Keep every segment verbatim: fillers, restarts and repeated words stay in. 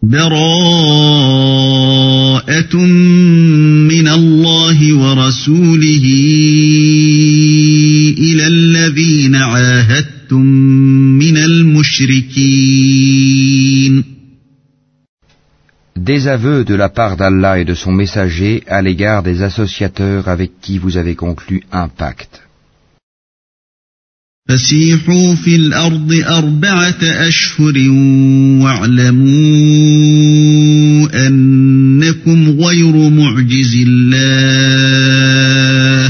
براءة من الله ورسوله إلى الذين عاهدتم من المشركين. Désaveu de la part d'Allah et de son messager à l'égard des associateurs avec qui vous avez conclu un pacte. فسيحوا في الأرض أربعة أشهر واعلموا أنكم غير معجز الله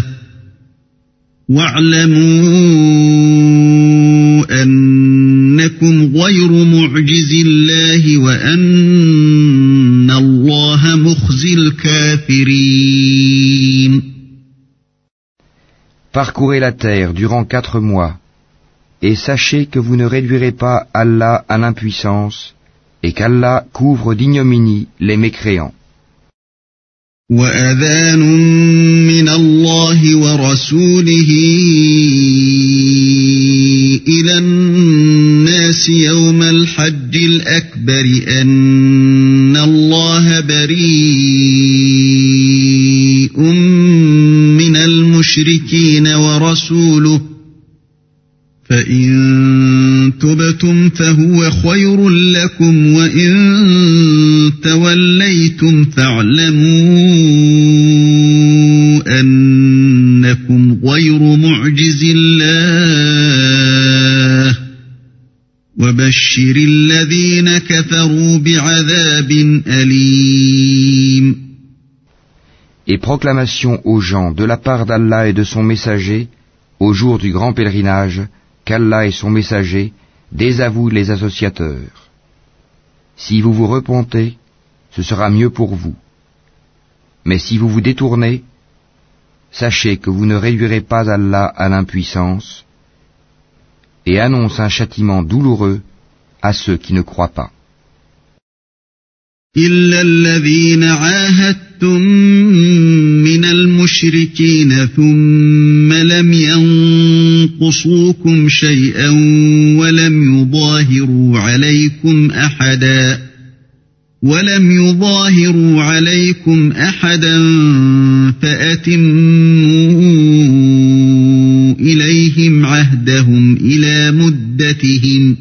واعلموا أنكم غير معجز الله وأن الله مخزي الكافرين. Parcourez la terre durant quatre mois, et sachez que vous ne réduirez pas Allah à l'impuissance, et qu'Allah couvre d'ignominie les mécréants. وَأَذَانٌ مِّنَ اللَّهِ وَرَسُولِهِ إِلَى النَّاسِ يَوْمَ الْحَجِّ الْأَكْبَرِ أَنَّ اللَّهَ بَرِيءٌ مِّنَ الْمُشْرِكِينَ وَرَسُولُهُ فَإِن تُبْتُمْ فَهُوَ خَيْرٌ لَّكُمْ وَإِن تَوَلَّيْتُمْ فَاعْلَمُوا أَنَّكُمْ غَيْرُ مُعْجِزِي اللَّهِ وَبَشِّرِ الَّذِينَ كَفَرُوا بِعَذَابٍ أَلِيمٍ. Et proclamation aux gens de la part d'Allah et de son messager au jour du grand pèlerinage qu'Allah et son messager désavouent les associateurs. Si vous vous repentez, ce sera mieux pour vous. Mais si vous vous détournez, sachez que vous ne réduirez pas Allah à l'impuissance, et annonce un châtiment douloureux à ceux qui ne croient pas. إِلَّا الَّذِينَ عَاهَدتُّم مِّنَ الْمُشْرِكِينَ ثُمَّ لَمْ يَنقُصُوكُمْ شَيْئًا وَلَمْ يُظَاهِرُوا عَلَيْكُمْ أَحَدًا وَلَمْ يُظَاهِرُوا عَلَيْكُمْ أَحَدًا فَأَتِمُّوا إِلَيْهِمْ عَهْدَهُمْ إِلَى مُدَّتِهِمْ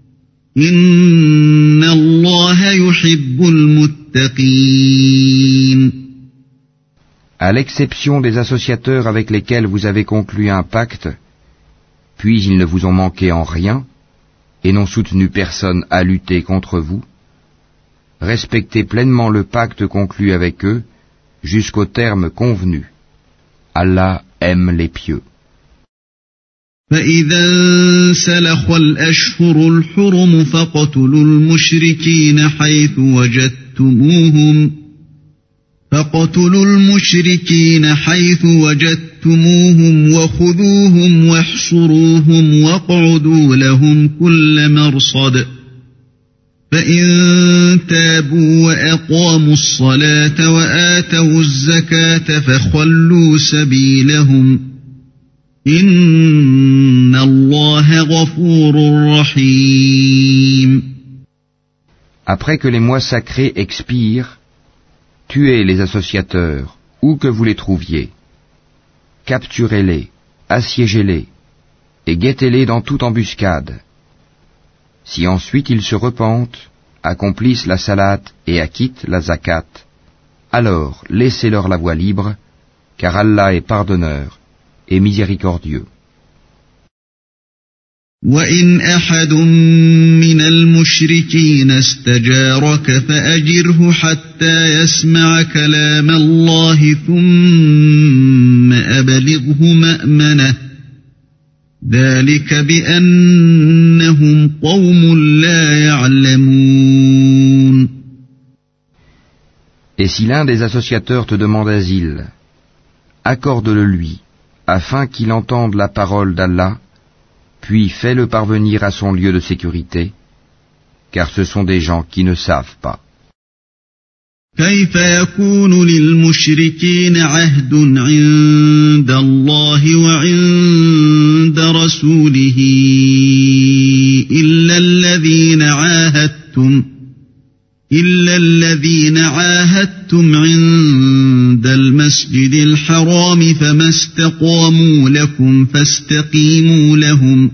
إِنَّ اللَّهَ يُحِبُّ الْمُتَّقِينَ. À l'exception des associateurs avec lesquels vous avez conclu un pacte, puis ils ne vous ont manqué en rien, et n'ont soutenu personne à lutter contre vous, respectez pleinement le pacte conclu avec eux jusqu'au terme convenu. Allah aime les pieux. فَإِذَا انسَلَخَ الْأَشْهُرُ الْحُرُمُ فَاقْتُلُوا الْمُشْرِكِينَ حَيْثُ وَجَدتُّمُوهُمْ فَاقْتُلُوا الْمُشْرِكِينَ حَيْثُ وَجَدتُّمُوهُمْ وَخُذُوهُمْ وَاحْصُرُوهُمْ وَاقْعُدُوا لَهُمْ كُلَّ مَرْصَدٍ فَإِن تَابُوا وَأَقَامُوا الصَّلَاةَ وَآتَوُا الزَّكَاةَ فَخَلُّوا سَبِيلَهُمْ إِنَّ اللَّهَ غَفُورٌ رَّحِيمٌ. Après que les mois sacrés expirent, tuez les associateurs, où que vous les trouviez. Capturez-les, assiégez-les, et guettez-les dans toute embuscade. Si ensuite ils se repentent, accomplissent la salat et acquittent la zakat, alors laissez-leur la voie libre, car Allah est pardonneur et miséricordieux. وَإِنْ أَحَدٌ مِّنَ الْمُشْرِكِينَ اسْتَجَارَكَ فَأَجِرْهُ حَتَّى يَسْمَعَ كَلَامَ اللَّهِ ثُمَّ أَبْلِغْهُ مَأْمَنَهُ ذَلِكَ بِأَنَّهُمْ قَوْمٌ لَّا يَعْلَمُونَ. Et si l'un des associateurs te demande asile, accorde-le lui, afin qu'il entende la parole d'Allah, puis fais-le parvenir à son lieu de sécurité, car ce sont des gens qui ne savent pas. كيف يكون للمشركين عهد عند الله وعند رسوله إلا الذين عاهدتم إلا الذين عاهدتم عند المسجد الحرام فما استقاموا لكم فاستقيموا لهم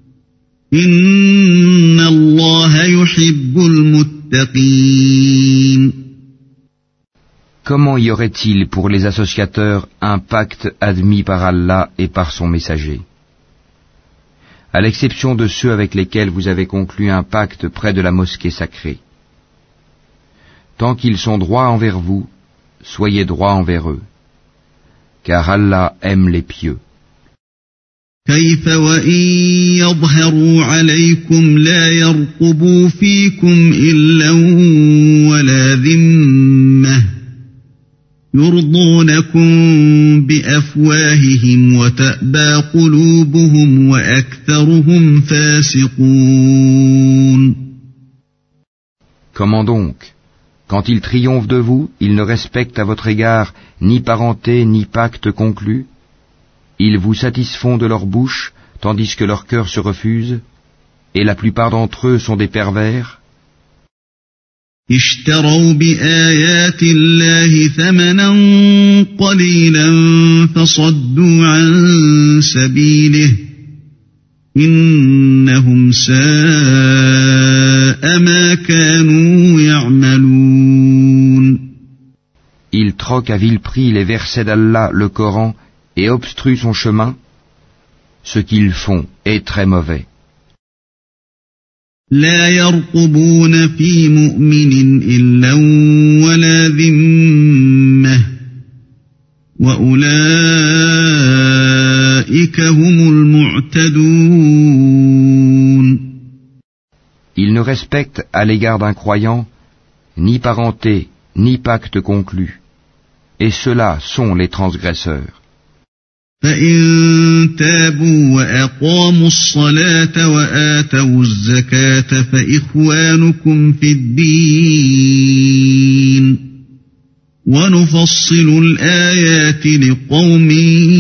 إن الله يحب المتقين. Comment y aurait-il pour les associateurs un pacte admis par Allah et par son messager? À l'exception de ceux avec lesquels vous avez conclu un pacte près de la mosquée sacrée. Tant qu'ils sont droits envers vous, soyez droits envers eux, car Allah aime les pieux. كيف وإن يظهروا عليكم لا يرقبوا فيكم إلا ولا ذمة يرضونكم بأفواههم وتأبى قلوبهم وأكثرهم فاسقون. Comment donc? Quand ils triomphent de vous, ils ne respectent à votre égard ni parenté ni pacte conclu. Ils vous satisfont de leur bouche, tandis que leur cœur se refuse, et la plupart d'entre eux sont des pervers. اشتروا بآيات الله ثمنا قليلا فصدوا عن سبيله إنهم ساء ما كانوا يعملون. Ils troquent à vil prix les versets d'Allah, le Coran, et obstruent son chemin. Ce qu'ils font est très mauvais. لا يرقبون في مؤمن إلا ولا ذمة وأولئك هم المعتدون. Ils ne respectent à l'égard d'un croyant ni parenté ni pacte conclu, et ceux-là sont les transgresseurs. فإن تابوا وأقاموا الصلاة وآتوا الزكاة فإخوانكم في الدين ونفصل الآيات لقوم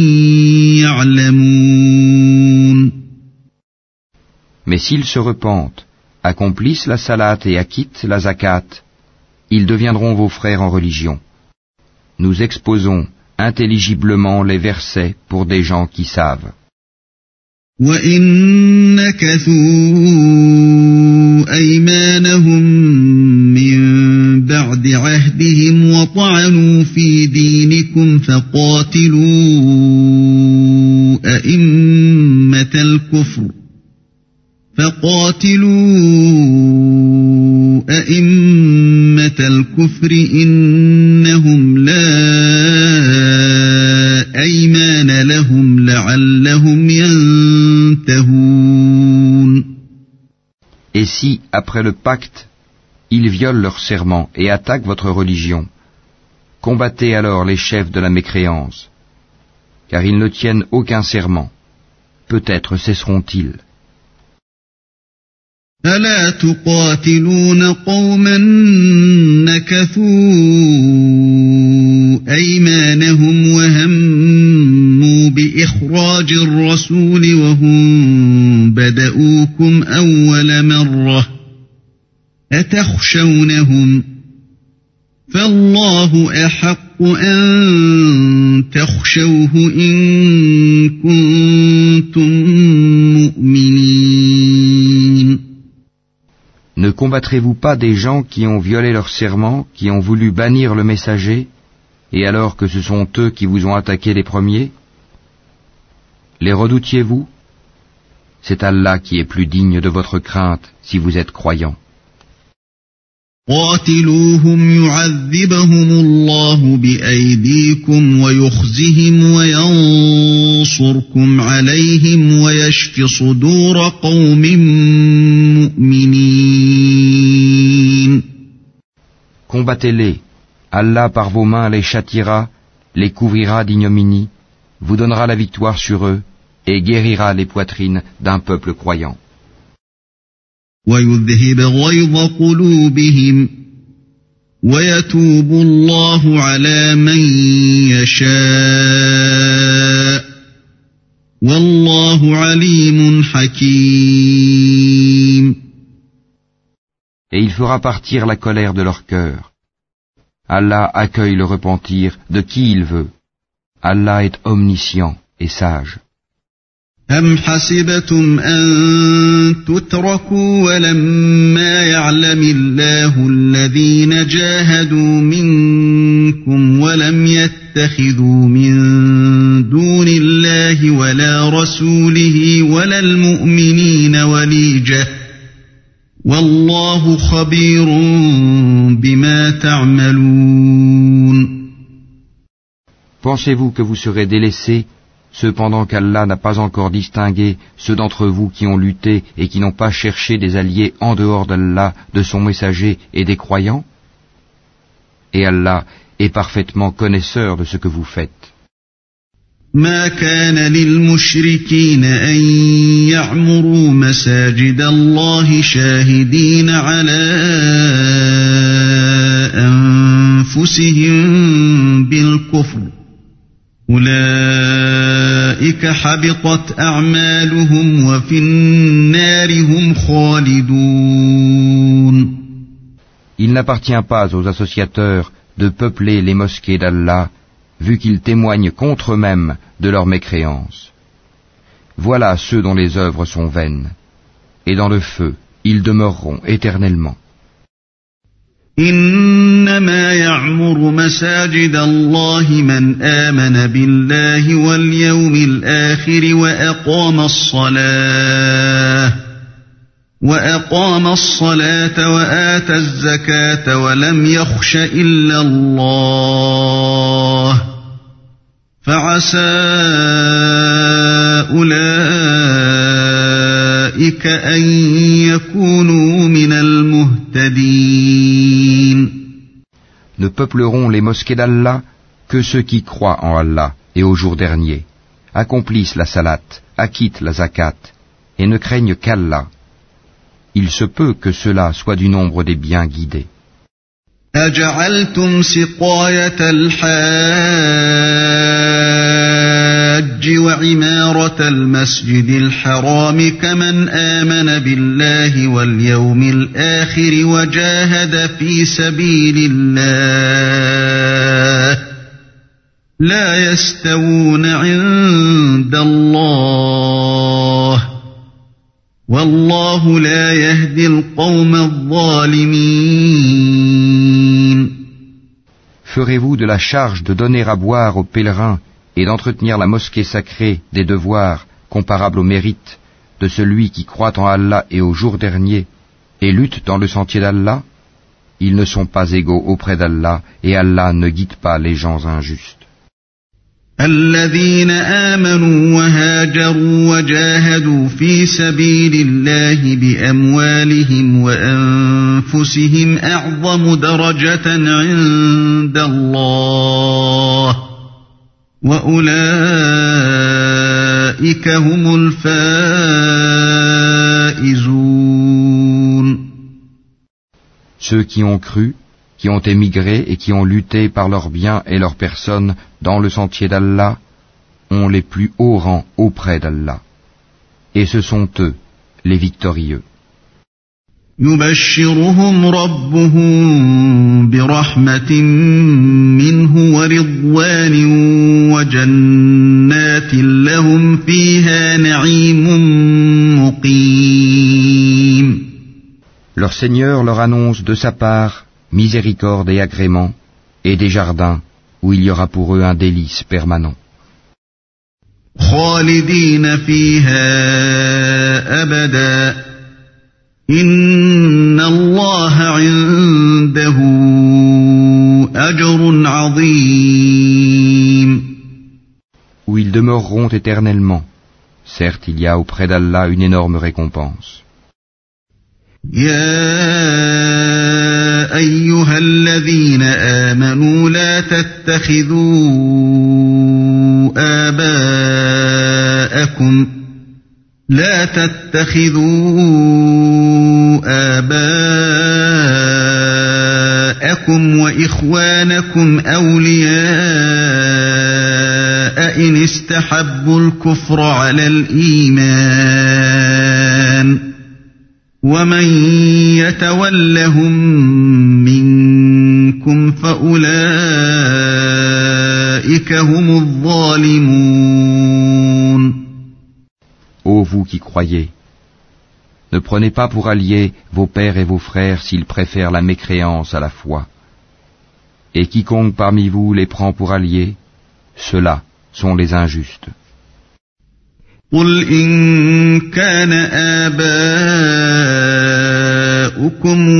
يعلمون. Mais s'ils se repentent, accomplissent la salat et acquittent la zakat, ils deviendront vos frères en religion. Nous exposons intelligiblement les versets pour des gens qui savent. وَإِن نَكَثُوا أَيْمَانَهُم مِّن بَعْدِ عَهْدِهِمْ وَطَعَنُوا فِي دِينِكُمْ فَقَاتِلُوا أَئِمَّةَ الْكُفْرِ فَقَاتِلُوا أَئِمَّةَ الْكُفْرِ إِنَّهُمْ لَا أَيْمَانَ لَهُمْ لَعَلَّهُمْ يَنْتَهُونَ. Et si, après le pacte, ils violent leur serment et attaquent votre religion, combattez alors les chefs de la mécréance, car ils ne tiennent aucun serment. Peut-être cesseront-ils. ألا تقاتلون قوما نكثوا أيمانهم وهموا بإخراج الرسول وهم بدؤوكم أول مرة أتخشونهم فالله أحق أن تخشوه إن كنتم مؤمنين. Ne combattrez-vous pas des gens qui ont violé leur serment, qui ont voulu bannir le messager, et alors que ce sont eux qui vous ont attaqué les premiers? Les redoutiez-vous? C'est Allah qui est plus digne de votre crainte si vous êtes croyants. قاتلوهم يعذبهم الله بأيديكم ويخزهم وينصركم عليهم ويشف صدور قوم مؤمنين. Combattez-les. Allah par vos mains les châtiera, les couvrira d'ignominie, vous donnera la victoire sur eux et guérira les poitrines d'un peuple croyant. ويذهب غيظ قلوبهم ويتوب الله على من يشاء والله عليم حكيم. et il fera partir la colère de leur cœur. Allah accueille le repentir de qui il veut. Allah est omniscient et sage. أم حسبتم أن تتركوا ولما يعلم الله الذين جاهدوا منكم ولم يتخذوا من دون الله ولا رسوله ولا المؤمنين وليجة والله خبير بما تعملون. Pensez-vous que vous serez délaissés cependant qu'Allah n'a pas encore distingué ceux d'entre vous qui ont lutté et qui n'ont pas cherché des alliés en dehors d'Allah, de son messager et des croyants? Et Allah est parfaitement connaisseur de ce que vous faites. ما كان للمشركين أن يعمروا مساجد الله شاهدين على أنفسهم بالكفر أولئك حبطت أعمالهم وفي النار هم خالدون. Il n'appartient pas aux associateurs de peupler les mosquées d'Allah, vu qu'ils témoignent contre eux-mêmes de leur mécréance. Voilà ceux dont les œuvres sont vaines, et dans le feu, ils demeureront éternellement. إنما يعمر مساجد الله من آمن بالله واليوم الآخر وأقام الصلاة وأقام الصلاة وآتى الزكاة ولم يخش إلا الله فعسى أولئك أن يكونوا من المهتدين. Ne peupleront les mosquées d'Allah que ceux qui croient en Allah et au jour dernier, accomplissent la salat, acquittent la zakat et ne craignent qu'Allah. Il se peut que cela soit du nombre des bien guidés. أجعلتم سقاية الحاج وعمارة المسجد الحرام كمن آمن بالله واليوم الآخر وجاهد في سبيل الله لا يستوون عند الله والله لا يهدي القوم الظالمين. Ferez-vous de la charge de donner à boire aux pèlerins et d'entretenir la mosquée sacrée des devoirs comparables au mérite de celui qui croit en Allah et au jour dernier et lutte dans le sentier d'Allah? Ils ne sont pas égaux auprès d'Allah et Allah ne guide pas les gens injustes. الذين آمنوا وهاجروا وجاهدوا في سبيل الله بأموالهم وأنفسهم أعظم درجة عند الله وأولئك هم الفائزون. Ceux qui ont cru, qui ont émigré et qui ont lutté par leurs biens et leurs personnes dans le sentier d'Allah, ont les plus hauts rangs auprès d'Allah. Et ce sont eux, les victorieux. يبشرهم ربهم برحمة منه ورضوان وجنات لهم فيها نعيم مقيم. Leur Seigneur leur annonce de sa part miséricorde et agrément, et des jardins où il y aura pour eux un délice permanent. خالدين فيها أبدا إن الله عنده أجر عظيم. Où ils demeureront éternellement. Certes, il y a auprès d'Allah une énorme récompense. يا أيها الذين آمنوا لا تتخذوا آباءكم لا تتخذوا آباءكم وإخوانكم أولياء إن استحبوا الكفر على الإيمان ومن يتولهم منكم فأولئك هم الظالمون. Ô vous qui croyez, ne prenez pas pour alliés vos pères et vos frères s'ils préfèrent la mécréance à la foi. Et quiconque parmi vous les prend pour alliés, ceux-là sont les injustes. قل إن كان آباؤكم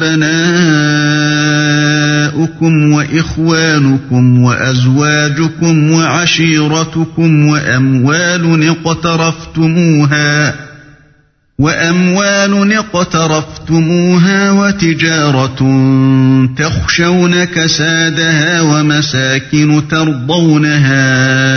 وأبناؤكم وإخوانكم وأزواجكم وعشيرتكم وأموال اقترفتموها وأموال اقترفتموها وتجارة تخشون كسادها ومساكن ترضونها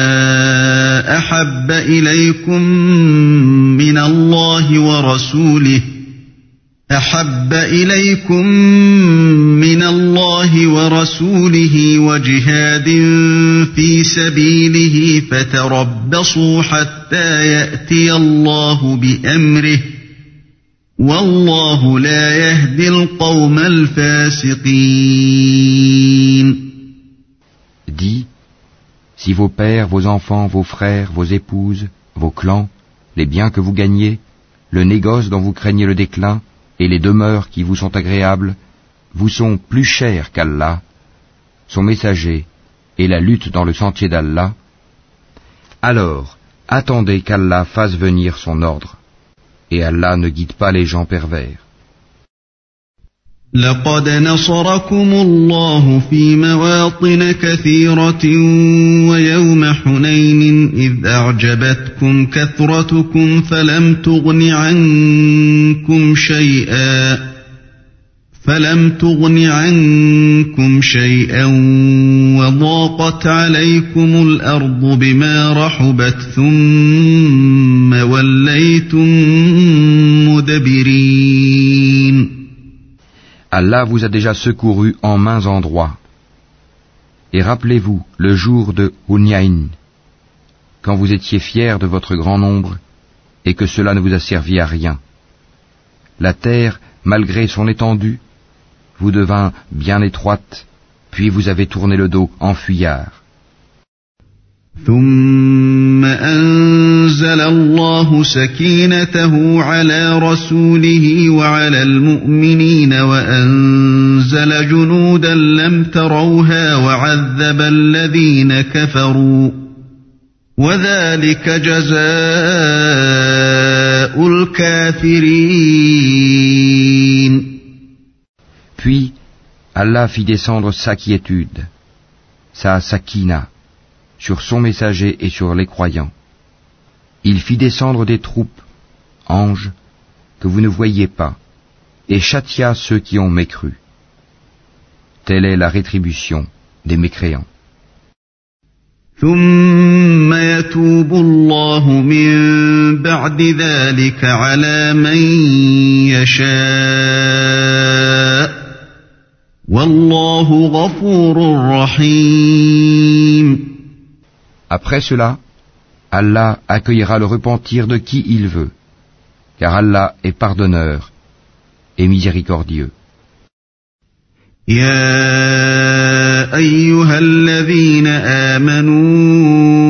أحب إليكم من الله ورسوله أحب إليكم من الله ورسوله وجهاد في سبيله فتربصوا حتى يأتي الله بأمره والله لا يهدي القوم الفاسقين. Dis, si vos pères, vos enfants, vos frères, vos épouses, vos clans, les biens que vous gagnez, le négoce dont vous craignez le déclin, et les demeures qui vous sont agréables, vous sont plus chers qu'Allah, son messager, et la lutte dans le sentier d'Allah, alors attendez qu'Allah fasse venir son ordre, et Allah ne guide pas les gens pervers. لقد نصركم الله في مواطن كثيرة ويوم حنين إذ أعجبتكم كثرتكم فلم تغن عنكم شيئا فلم تغن عنكم شيئا وضاقت عليكم الأرض بما رحبت ثم وليتم مدبرين. Allah vous a déjà secouru en maints endroits. Et rappelez-vous le jour de Hunayn, quand vous étiez fiers de votre grand nombre et que cela ne vous a servi à rien. La terre, malgré son étendue, vous devint bien étroite, puis vous avez tourné le dos en fuyard. ثم أنزل الله سكينته على رسوله وعلى المؤمنين وأنزل جنودا لم تروها وعذب الذين كفروا وذلك جزاء الكافرين. Puis Allah fit descendre sa quiétude, sa sakina, sur son messager et sur les croyants. Il fit descendre des troupes, anges, que vous ne voyiez pas, et châtia ceux qui ont mécru. Telle est la rétribution des mécréants. ثم يتوب الله من بعد ذلك على من يشاء والله غفور رحيم. Après cela, Allah accueillera le repentir de qui il veut, car Allah est pardonneur et miséricordieux. يا أيها الذين آمنوا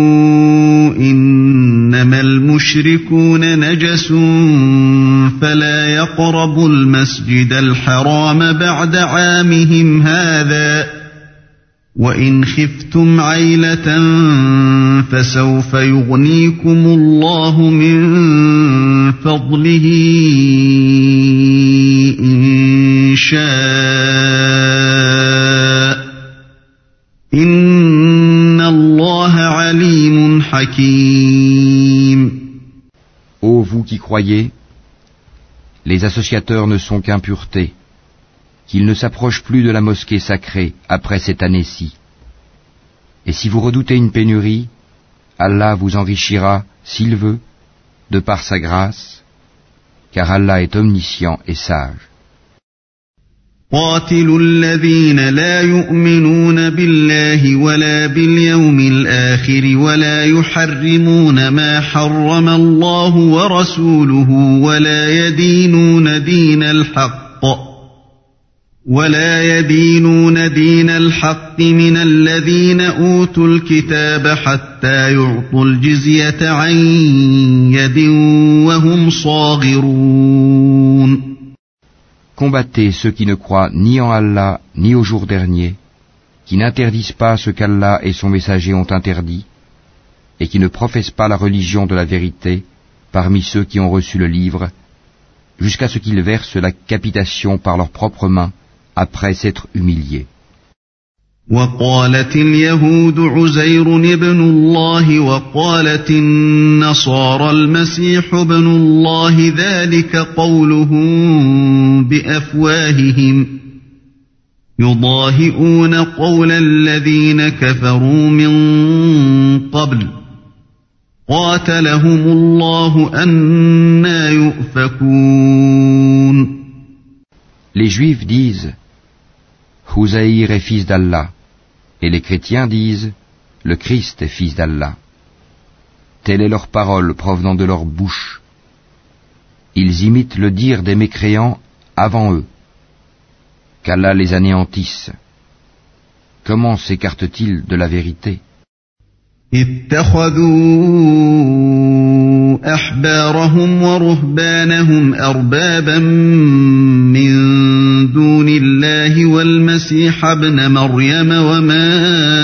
إنما المشركون نجس فلا يقربوا المسجد الحرام بعد عامهم هذا وإن خفتم عيلة فسوف يغنيكم الله من فضله إن شاء إن الله عليم حكيم. Ô vous qui croyez, les associateurs ne sont qu'impuretés, qu'ils ne s'approchent plus de la mosquée sacrée après cette année-ci. Et si vous redoutez une pénurie, Allah vous enrichira, s'il veut, de par sa grâce, car Allah est omniscient et sage. قاتلوا الذين لا يؤمنون بالله ولا باليوم الآخر ولا يحرمون ما حرم الله ورسوله ولا يدينون دين الحق ولا يدينون دين الحق من الذين أوتوا الكتاب حتى يعطوا الجزية عن يد وهم صاغرون. Combattez ceux qui ne croient ni en Allah ni au jour dernier, qui n'interdisent pas ce qu'Allah et son messager ont interdit, et qui ne professent pas la religion de la vérité parmi ceux qui ont reçu le livre, jusqu'à ce qu'ils versent la capitation par leurs propres mains après s'être humiliés. وقالت اليهود عزير ابن الله وقالت النصارى المسيح ابن الله ذلك قولهم بأفواههم يضاهئون قول الذين كفروا من قبل قاتلهم الله أنى يؤفكون. Les Juifs disent Houzaïr est fils d'Allah, et les chrétiens disent le Christ est fils d'Allah. Telle est leur parole provenant de leur bouche. Ils imitent le dire des mécréants avant eux. Qu'Allah les anéantisse. Comment s'écartent-ils de la vérité? اتخذوا أحبارهم ورهبانهم أربابا من دون الله والمسيح ابن مريم وما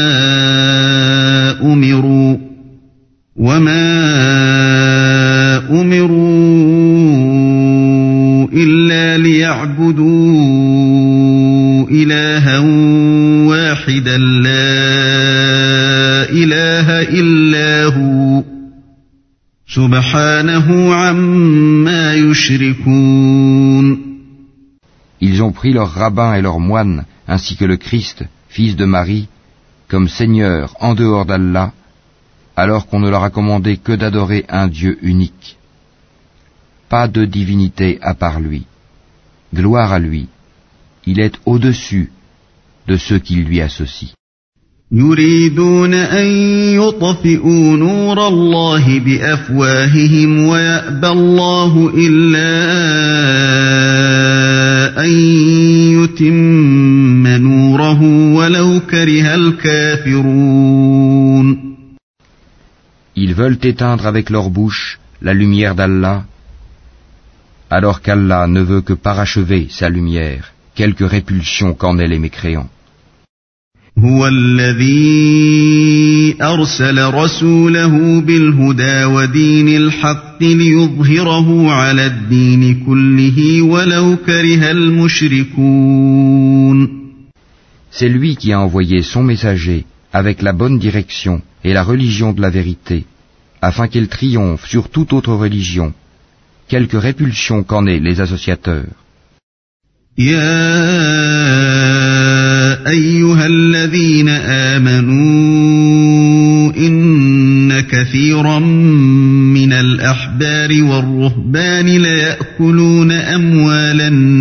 أمروا وما أمروا إلا ليعبدوا إلها واحدا لا إله إلا هو سبحانه عما يشركون. Ils ont pris leurs rabbins et leurs moines, ainsi que le Christ, fils de Marie, comme Seigneur en dehors d'Allah, alors qu'on ne leur a commandé que d'adorer un Dieu unique. Pas de divinité à part lui. Gloire à lui. Il est au-dessus de ceux qui lui associent. يريدون أن يطفئوا نور الله بأفواههم ويأبى الله إلا أن يتم نوره ولو كره الكافرون. Ils veulent éteindre avec leur bouche la lumière d'Allah, alors qu'Allah ne veut que parachever sa lumière, quelque répulsion qu'en aient les mécréants. هو الذي أرسل رسوله بالهدى ودين الحق ليظهره على الدين كله ولو كره المشركون. C'est lui qui a envoyé son messager avec la bonne direction et la religion de la vérité, afin qu'elle triomphe sur toute autre religion, quelque répulsion qu'en aient les associateurs. أيها الذين آمنوا إن كثيرا من الأحبار والرهبان ليأكلون أموال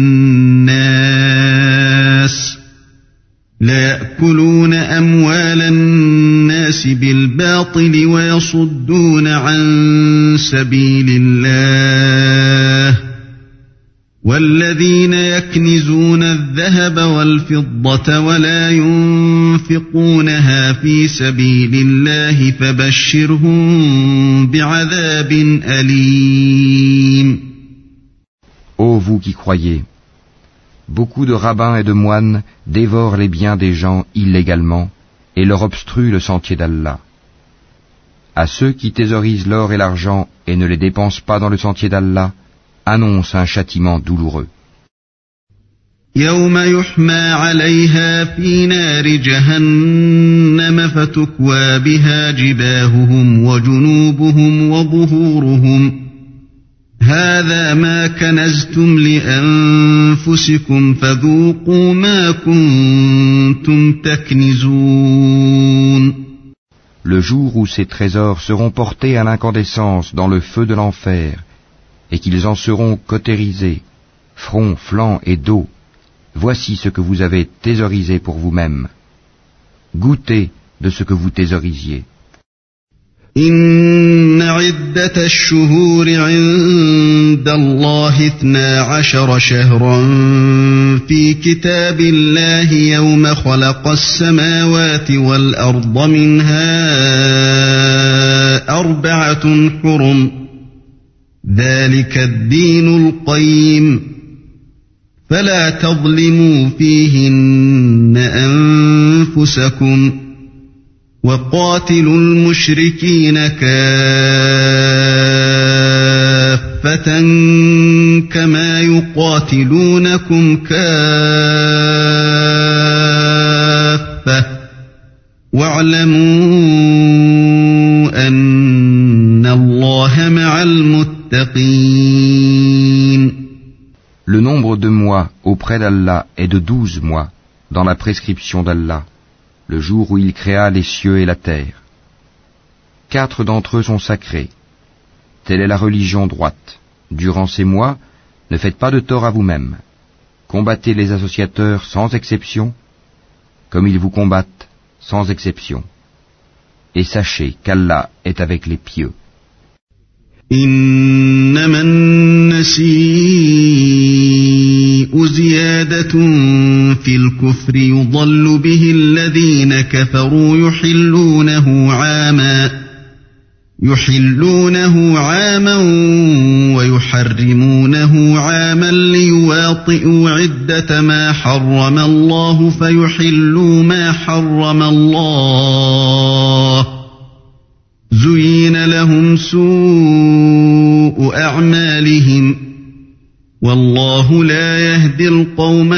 الناس ليأكلون أموال الناس بالباطل ويصدون عن سبيل الله والذين يكنزون الذهب والفضة ولا ينفقونها في سبيل الله فبشرهم بعذاب أليم. Ô vous qui croyez, beaucoup de rabbins et de moines dévorent les biens des gens illégalement et leur obstruent le sentier d'Allah. À ceux qui thésaurisent l'or et l'argent et ne les dépensent pas dans le sentier d'Allah, annonce un châtiment douloureux. يوم يحمى عليها في نار جهنم فتكوى بها جباههم وجنوبهم وظهورهم هذا ما كنزتم لأنفسكم فذوقوا ما كنتم تكنزون. Le jour où ces trésors seront portés à l'incandescence dans le feu de l'enfer, et qu'ils en seront cautérisés, front, flanc et dos, Voici ce que vous avez thésaurisé pour vous-même. Goûtez de ce que vous thésaurisiez. إن عدة الشهور عند الله اثنا عشر شهرا في كتاب الله يوم خلق السماوات والأرض منها أربعة حرم ذلك الدين القيم فلا تظلموا فيهن أنفسكم وقاتلوا المشركين كافة كما يقاتلونكم كافة واعلموا أن الله مع المتقين. Le nombre de mois auprès d'Allah est de douze mois dans la prescription d'Allah, le jour où il créa les cieux et la terre. Quatre d'entre eux sont sacrés. Telle est la religion droite. Durant ces mois, ne faites pas de tort à vous-même. Combattez les associateurs sans exception, comme ils vous combattent sans exception. Et sachez qu'Allah est avec les pieux. إنما النسيء زيادة في الكفر يضل به الذين كفروا يحلونه عاما يحلونه عاما ويحرمونه عاما ليواطئوا عدة ما حرم الله فيحلوا ما حرم الله زين لهم سوء أعمالهم والله لا يهدي القوم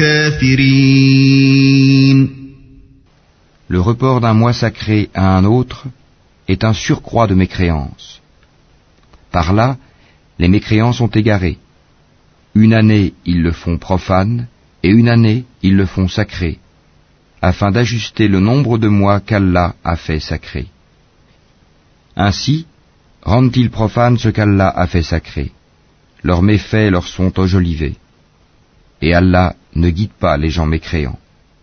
الكافرين. Le report d'un mois sacré à un autre est un surcroît de mécréance. Par là, les mécréants sont égarés. Une année, ils le font profane, et une année, ils le font sacré, afin d'ajuster le nombre de mois qu'Allah a fait sacré. Ainsi, rendent-ils profane ce qu'Allah a fait sacré. Leurs méfaits leur sont enjolivés. Et Allah ne guide pas les gens mécréants.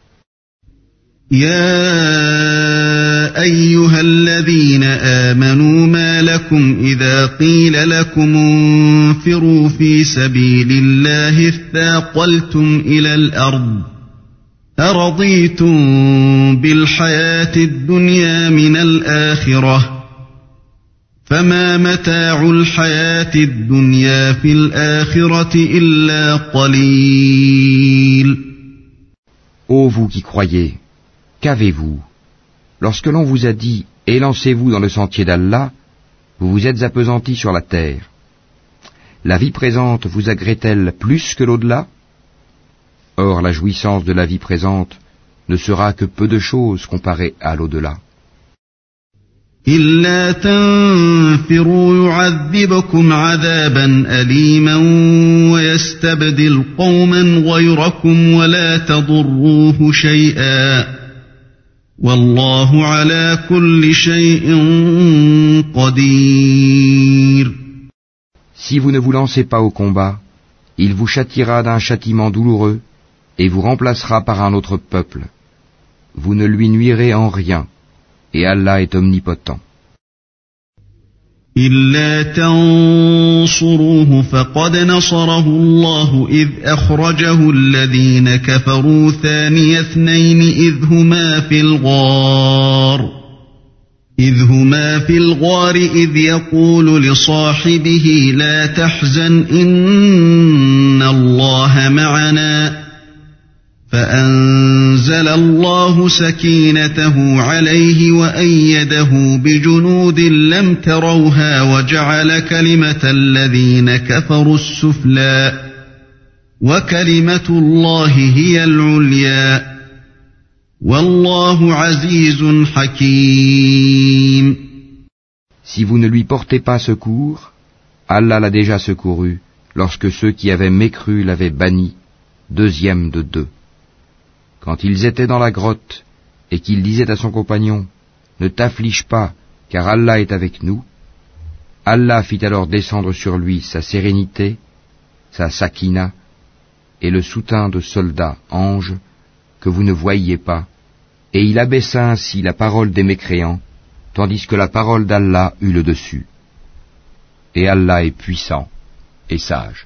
يا أيها الذين آمنوا ما لكم إذا قيل لكم انفروا في سبيل الله اثاقلتم إلى الأرض أرضيتم بالحياة الدنيا من الآخرة فما متاع الحياة الدنيا في الآخرة إلا قليل. Ô vous qui croyez, qu'avez-vous? Lorsque l'on vous a dit « Élancez-vous dans le sentier d'Allah », vous vous êtes appesantis sur la terre. La vie présente vous agrée-t-elle plus que l'au-delà? Or la jouissance de la vie présente ne sera que peu de choses comparée à l'au-delà. إلا تنفروا يعذبكم عذابا أليما ويستبدل قوما غيركم ولا تضروه شيئا والله على كل شيء قدير. Si vous ne vous lancez pas au combat, il vous châtiera d'un châtiment douloureux et vous remplacera par un autre peuple. Vous ne lui nuirez en rien. Et Allah est omnipotent. إلا تنصروه فقد نصره الله إذ أخرجه الذين كفروا ثاني اثنين إذ هما في الغار إذ هما في الغار إذ يقول لصاحبه لا تحزن إن الله معنا فأنزل الله سكينته عليه وأيده بجنود لم تروها وجعل كلمة الذين كفروا السفلى وكلمة الله هي العليا والله عزيز حكيم. Si vous ne lui portez pas secours, Allah l'a déjà secouru lorsque ceux qui avaient mécru l'avaient banni, deuxième de deux. Quand ils étaient dans la grotte, et qu'il disait à son compagnon, « Ne t'afflige pas, car Allah est avec nous », Allah fit alors descendre sur lui sa sérénité, sa sakina, et le soutien de soldats, anges, que vous ne voyiez pas, et il abaissa ainsi la parole des mécréants, tandis que la parole d'Allah eut le dessus. Et Allah est puissant et sage.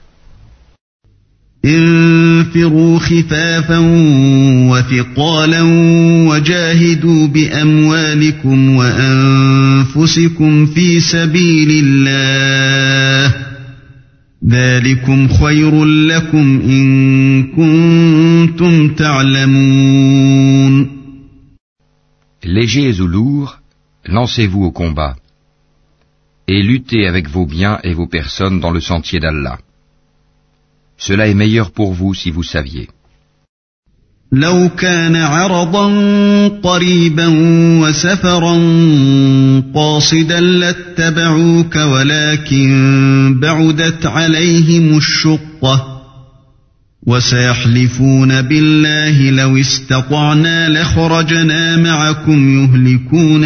انفروا خفافا وثقالا وجاهدوا بأموالكم وأنفسكم في سبيل الله ذلكم خير لكم إن كنتم تعلمون. Légers ou lourds, lancez-vous au combat, et luttez avec vos biens et vos personnes dans le sentier d'Allah. Cela est meilleur pour vous si vous saviez. لو كان عرضا قريبا وسفرا قاصدا لاتبعوك ولكن بعدت عليهم الشقة وسيحلفون بالله لو استطعنا لخرجنا معكم يهلكون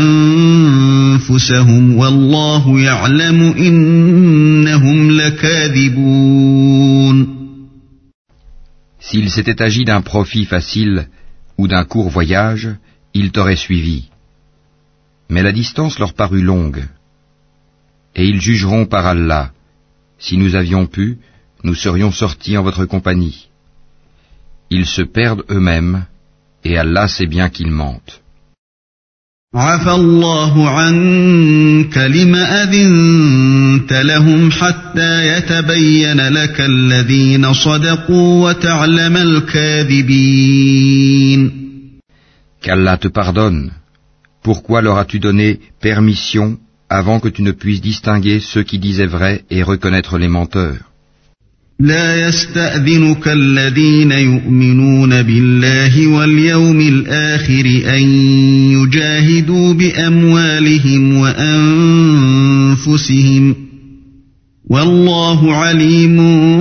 أنفسهم والله يعلم إنهم لكاذبون. S'il s'était agi d'un profit facile ou d'un court voyage, ils t'auraient suivi. Mais la distance leur parut longue. Et ils jugeront par Allah, si nous avions pu, nous serions sortis en votre compagnie. Ils se perdent eux-mêmes, et Allah sait bien qu'ils mentent. عفى الله عنك لم أذنت لهم حتى يتبين لك الذين صدقوا وتعلم الكاذبين. Qu'Allah te pardonne. Pourquoi leur as-tu donné permission avant que tu ne puisses distinguer ceux qui disaient vrai et reconnaître les menteurs? لا يستأذنك الذين يؤمنون بالله واليوم الآخر أن يجاهدوا بأموالهم وأنفسهم والله عليم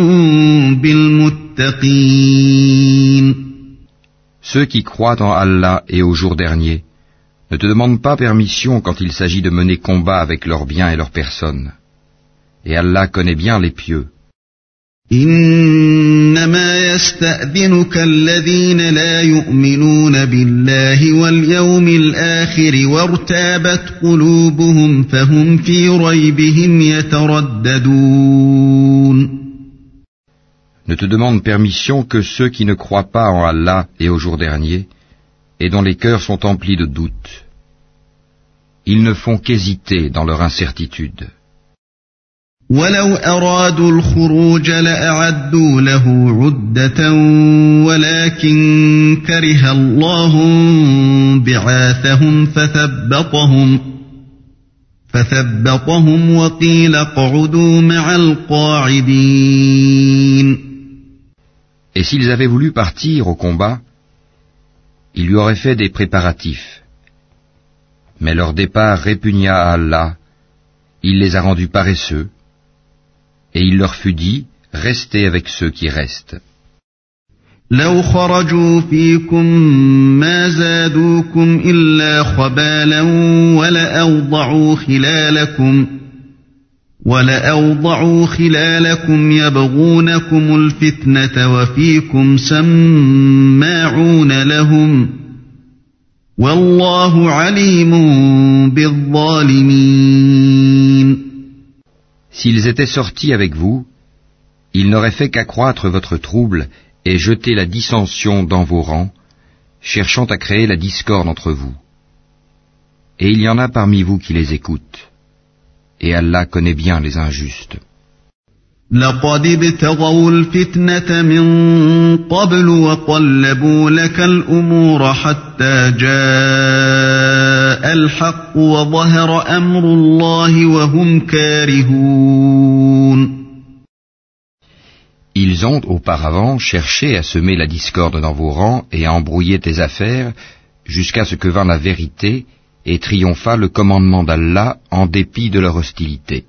بالمتقين. Ceux qui croient en Allah et au jour dernier ne te demandent pas permission quand il s'agit de mener combat avec leurs biens et leurs personnes. Et Allah connaît bien les pieux. إنما يستأذنك الذين لا يؤمنون بالله واليوم الآخر وارتابت قلوبهم فهم في ريبهم يترددون. Ne te demande permission que ceux qui ne croient pas en Allah et au jour dernier, et dont les cœurs sont emplis de doutes. Ils ne font qu'hésiter dans leur incertitude. ولو أرادوا الخروج لأعدوا له عدة ولكن كره الله بعاثهم فثبطهم فثبطهم وقيل اقعدوا مع القاعدين. Et s'ils avaient voulu partir au combat, ils lui auraient fait des préparatifs. Mais leur départ répugna à Allah, il les a rendus paresseux, et il leur fut dit, restez avec ceux qui restent. لو خرجوا فيكم ما زادوكم إلا خبالا ولأوضعوا خلالكم ولأوضعوا خلالكم يبغونكم الفتنة وفيكم سماعون لهم والله عليم بالظالمين. S'ils étaient sortis avec vous, ils n'auraient fait qu'accroître votre trouble et jeter la dissension dans vos rangs, cherchant à créer la discorde entre vous. Et il y en a parmi vous qui les écoutent. Et Allah connaît bien les injustes. لقد ابتغوا الفتنة من قبل وقلبوا لك الأمور حتى جاء الحق وظهر أمر الله وهم كارهون. Ils ont auparavant cherché à semer la discorde dans vos rangs et à embrouiller tes affaires jusqu'à ce que vint la vérité et triompha le commandement d'Allah en dépit de leur hostilité.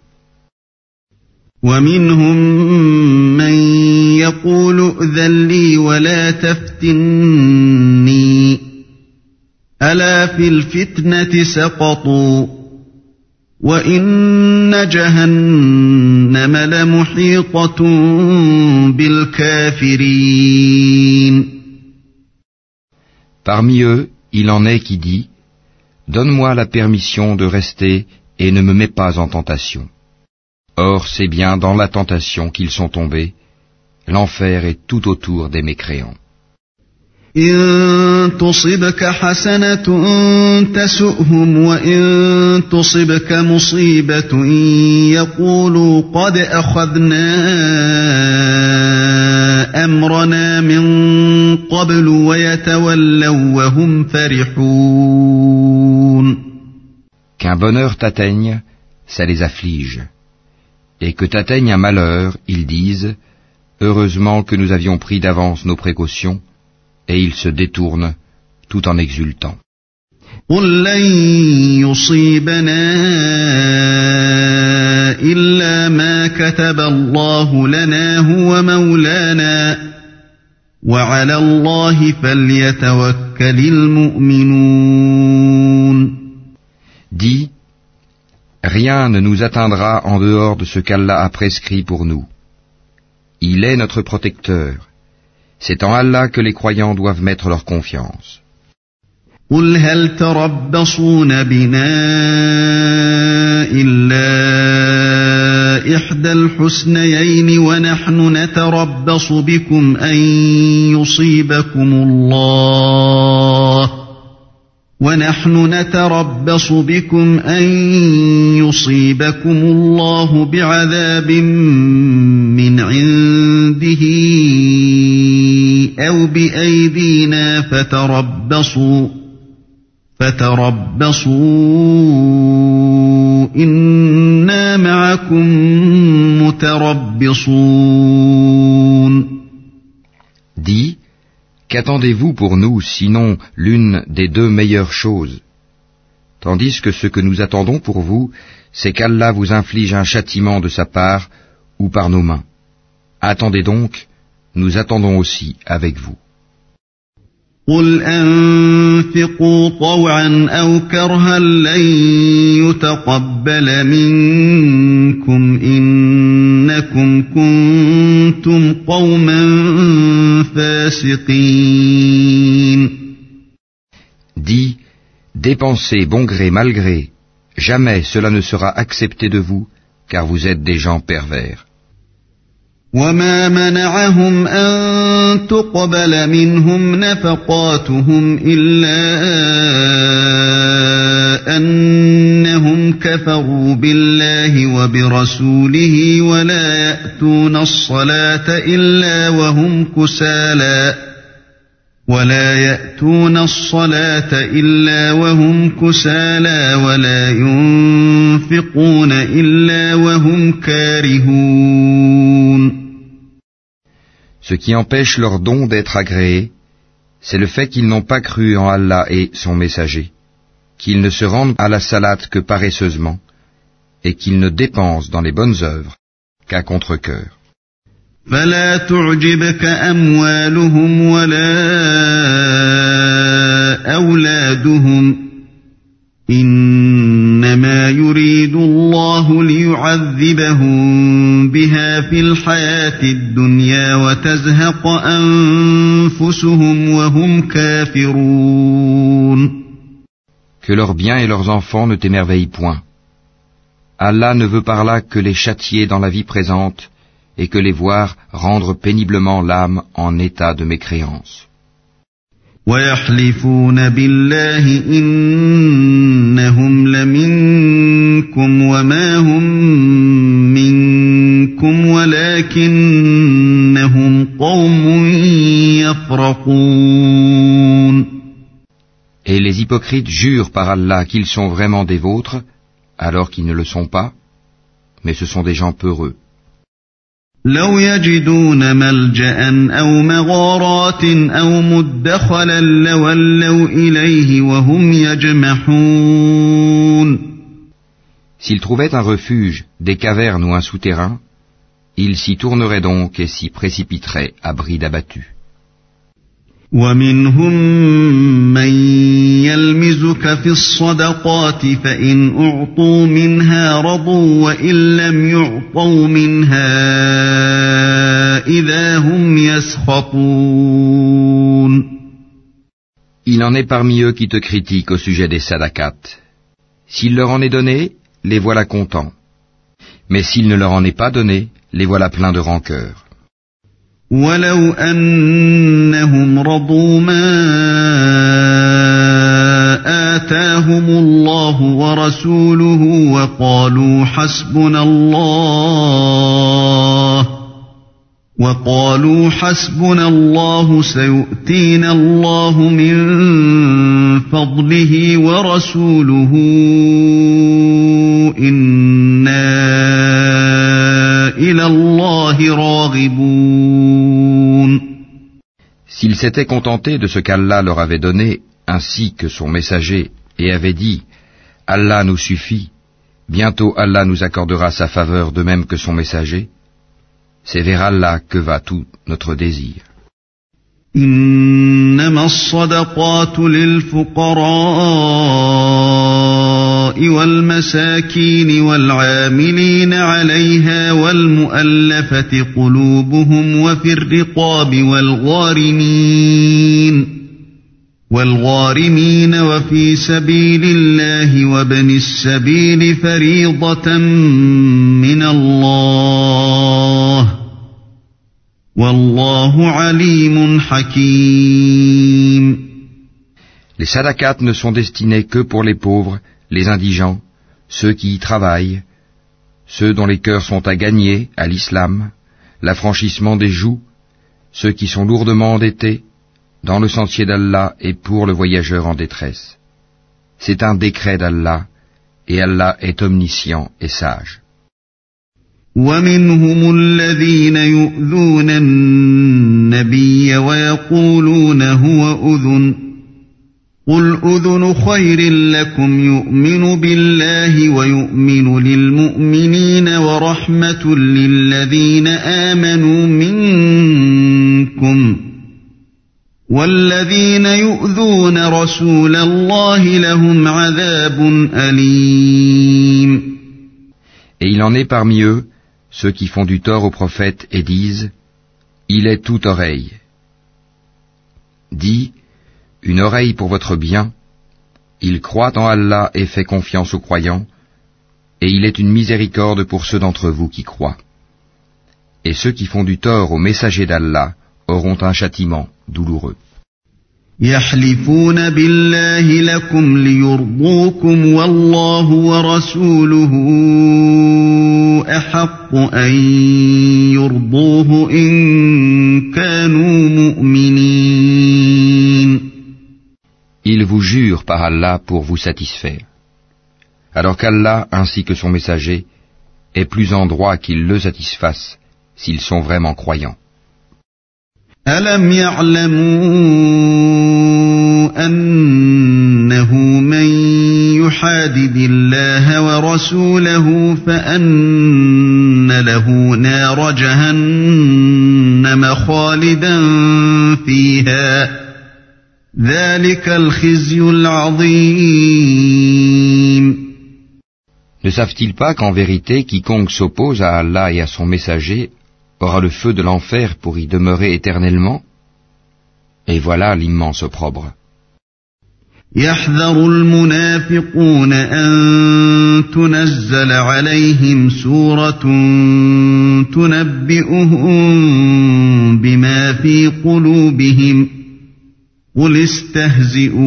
ومنهم من يقول ائذن لي ولا تفتني ألا في الفتنة سقطوا وَإِنَّ جَهَنَّمَ لَمُحِيطَةٌ بِالْكَافِرِينَ. Parmi eux, il en est qui dit « Donne-moi la permission de rester et ne me mets pas en tentation. » Or, c'est bien dans la tentation qu'ils sont tombés. L'enfer est tout autour des mécréants. إِن تُصِبْكَ حَسَنَةٌ تَسُؤْهُمْ وَإِن تُصِبْكَ مُصِيبَةٌ يَقُولُوا قَدْ أَخَذْنَا أَمْرَنَا مِن قَبْلُ وَيَتَوَلَّوْا وَهُمْ فَرِحُونَ. Qu'un bonheur t'atteigne, ça les afflige. Et que t'atteigne un malheur, ils disent « Heureusement que nous avions pris d'avance nos précautions », et ils se détournent tout en exultant. قُل لَّن يُصِيبَنَا إِلَّا مَا كَتَبَ اللَّهُ لَنَا هُوَ مَوْلَانَا وَعَلَى اللَّهِ فَلْيَتَوَكَّلِ الْمُؤْمِنُونَ. Dis, rien ne nous atteindra en dehors de ce qu'Allah a prescrit pour nous. Il est notre protecteur. C'est en Allah que les croyants doivent mettre leur confiance. قُلْ هَلْ تَرَبَّصُونَ بِنَا إِلَّا إِحْدَى الْحُسْنَيَيْنِ وَنَحْنُ نَتَرَبَّصُ بِكُمْ أَن يُصِيبَكُمُ اللَّهُ وَنَحْنُ نَتَرَبَّصُ بِكُمْ أَن يُصِيبَكُمُ اللَّهُ بِعَذَابٍ مِّنْ عِندِهِ أَوْ بِأَيْدِينَا فَتَرَبَّصُوا فَتَرَبَّصُوا إِنَّا مَعَكُمْ مُتَرَبِّصُونَ. Dis, qu'attendez-vous pour nous, sinon l'une des deux meilleures choses? Tandis que ce que nous attendons pour vous, c'est qu'Allah vous inflige un châtiment de sa part ou par nos mains. Attendez donc, nous attendons aussi avec vous. قُلْ أَنفِقُوا طَوْعًا أَوْ كَرْهًا لَّن يُتَقَبَّلَ مِنكُمْ إِنَّكُمْ كُنتُمْ قَوْمًا فَاسِقِينَ. Dis, dépensez bon gré mal gré, jamais cela ne sera accepté de vous, car vous êtes des gens pervers. وَمَا مَنَعَهُمْ أَن تُقْبَلَ مِنْهُمْ نَفَقَاتُهُمْ إِلَّا أَنَّهُمْ كَفَرُوا بِاللَّهِ وَبِرَسُولِهِ وَلَا يَأْتُونَ الصَّلَاةَ إِلَّا وَهُمْ كُسَالَى وَلَا يَأْتُونَ الصَّلَاةَ إِلَّا وَهُمْ كُسَالَى وَلَا يُنْفِقُونَ إِلَّا وَهُمْ كَارِهُونَ. Ce qui empêche leur don d'être agréé, c'est le fait qu'ils n'ont pas cru en Allah et son messager, qu'ils ne se rendent à la salate que paresseusement, et qu'ils ne dépensent dans les bonnes œuvres qu'à contre-cœur. فَلَا تُعْجِبْكَ أَمْوَالُهُمْ وَلَا أَوْلَادُهُمْ إِنَّمَا يُرِيدُ اللَّهُ لِيُعَذِّبَهُم بِهَا فِي الْحَيَاةِ الدُّنْيَا وَتَزْهَقَ أَنفُسُهُمْ وَهُمْ كَافِرُونَ. Que leurs biens et leurs enfants ne t'émerveillent point. Allah ne veut par là que les châtier dans la vie présente et que les voir rendre péniblement l'âme en état de mécréance. وَيَحْلِفُونَ بِاللَّهِ إِنَّهُمْ لَمِنكُمْ وَمَا هُمْ مِنكُمْ وَلَكِنَّهُمْ قَوْمٌ يَفْرَقُونَ. Et les hypocrites jurent par Allah qu'ils sont vraiment des vôtres, alors qu'ils ne le sont pas, mais ce sont des gens peureux. لو يجدون ملجأ أو مغارات أو مدخلا لولوا إليه وهم يجمحون. S'ils trouvaient un refuge, des cavernes ou un souterrain, ils s'y tourneraient donc et s'y précipiteraient à bride abattue. ومنهم من يلمزك في الصدقات فإن أعطوا منها رضوا وإن لم يعطوا منها إذا هم يسخطون. Il en est parmi eux qui te critiquent au sujet des sadaqat. S'il leur en est donné, les voilà contents. Mais s'il ne leur en est pas donné, les voilà pleins de rancœur. وَلَوْ أَنَّهُمْ رَضُوا مَا آتَاهُمُ اللَّهُ وَرَسُولُهُ وَقَالُوا حَسْبُنَا اللَّهُ وَقَالُوا حَسْبُنَا اللَّهُ سَيُؤْتِينَا اللَّهُ مِنْ فَضْلِهِ وَرَسُولُهُ إِنَّا إِلَى اللَّهِ رَاغِبُونَ. S'ils s'étaient contentés de ce qu'Allah leur avait donné, ainsi que son messager, et avaient dit « Allah nous suffit, bientôt Allah nous accordera sa faveur de même que son messager », c'est vers Allah que va tout notre désir. إنما الصدقات للفقراء والمساكين والعاملين عليها والمؤلفة قلوبهم وفي الرقاب والغارمين والغارمين وفي سبيل الله وابن السبيل فريضة من الله والله عليم حكيم. Les sadaqat ne sont destinés que pour les pauvres, les indigents, ceux qui y travaillent, ceux dont les cœurs sont à gagner à l'islam, l'affranchissement des joues, ceux qui sont lourdement endettés, dans le sentier d'Allah et pour le voyageur en détresse. C'est un décret d'Allah, et Allah est omniscient et sage. وَمِنْهُمُ الَّذِينَ يُؤْذُونَ النَّبِيَّ وَيَقُولُونَ هُوَ أُذُنٌ قُلْ أُذُنُ خَيْرٍ لَكُمْ يُؤْمِنُ بِاللَّهِ وَيُؤْمِنُ لِلْمُؤْمِنِينَ وَرَحْمَةٌ لِلَّذِينَ آمَنُوا مِنكُمْ وَالَّذِينَ يُؤْذُونَ رَسُولَ اللَّهِ لَهُمْ عَذَابٌ أَلِيمٌ. Et il en est parmi eux ceux qui font du tort au prophète et disent « Il est toute oreille ». Dis « Une oreille pour votre bien, il croit en Allah et fait confiance aux croyants, et il est une miséricorde pour ceux d'entre vous qui croient. Et ceux qui font du tort au messager d'Allah auront un châtiment douloureux. يحلفون بالله لكم ليرضوكم والله ورسوله أحق أن يرضوه إن كانوا مؤمنين. Ils vous jurent par Allah pour vous satisfaire, alors qu'Allah ainsi que son messager est plus en droit qu'ils le satisfassent s'ils sont vraiment croyants. أَلَمْ يَعْلَمُوا أَنَّهُ مَنْ يُحَادِدِ اللَّهَ وَرَسُولَهُ فَأَنَّ لَهُ نَارَ جَهَنَّمَ خَالِدًا فِيهَا ذَلِكَ الْخِزْيُ الْعَظِيمُ. Ne savent-ils pas qu'en vérité quiconque s'oppose à Allah et à son messager aura le feu de l'enfer pour y demeurer éternellement? Et voilà l'immense opprobre. يحذر المنافقون أن تنزل عليهم سورة تنبئهم بما في قلوبهم قل استهزئوا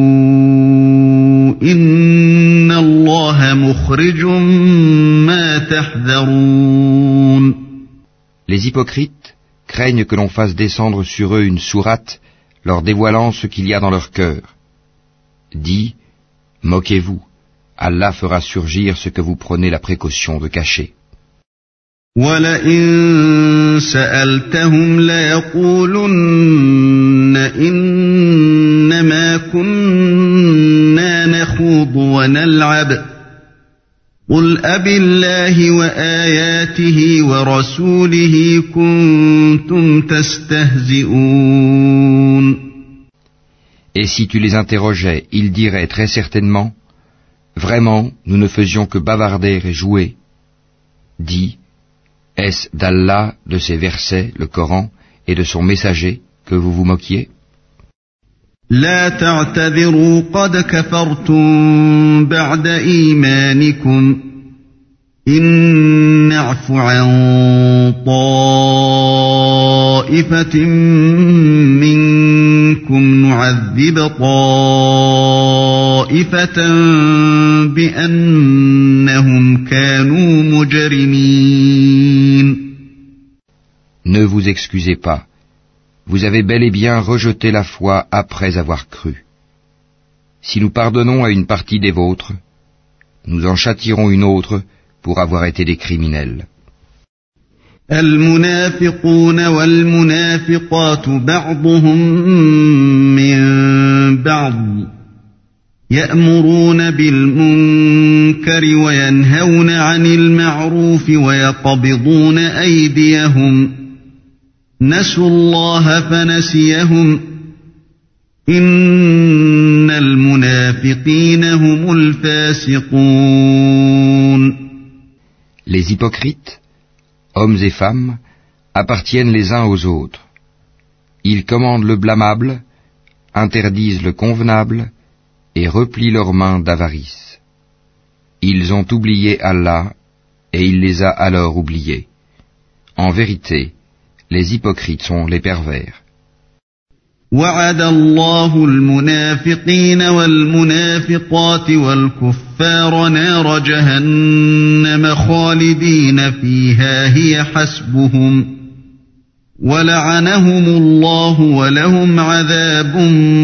إن الله مخرج ما تحذرون. Les hypocrites craignent que l'on fasse descendre sur eux une sourate leur dévoilant ce qu'il y a dans leur cœur. Dis, moquez-vous, Allah fera surgir ce que vous prenez la précaution de cacher. وَلَئِن سَأَلْتَهُمْ لَيَقُولُنَّ إِنَّمَا كُنَّا نَخُوضُ وَنَلْعَبُ قُلْ أَبِاللَّهِ وَآيَاتِهِ وَرَسُولِهِ كُنْتُمْ تَسْتَهْزِئُونَ. Et si tu les interrogeais, ils diraient très certainement, « Vraiment, nous ne faisions que bavarder et jouer. » Dis, est-ce d'Allah, de ses versets, le Coran, et de son messager, que vous vous moquiez? لا تعتذروا قد كفرتم بعد إيمانكم إن نعف عن طائفة منكم نعذب طائفة بأنهم كانوا مجرمين. Ne vous excusez pas. Vous avez bel et bien rejeté la foi après avoir cru. Si nous pardonnons à une partie des vôtres, nous en châtierons une autre pour avoir été des criminels. المنافقون والمنافقات بعضهم من بعض يأمرون بالمنكر وينهون عن المعروف ويقبضون أيديهم نسوا الله فنسيهم إن المنافقين هم الفاسقون. Les hypocrites, hommes et femmes, appartiennent les uns aux autres. Ils commandent le blâmable, interdisent le convenable et replient leurs mains d'avarice. Ils ont oublié Allah et il les a alors oubliés. En vérité, les hypocrites sont les pervers. وعد الله المنافقين والمنافقات والكفار نار جهنم خالدين فيها هي حسبهم ولعنهم الله ولهم عذاب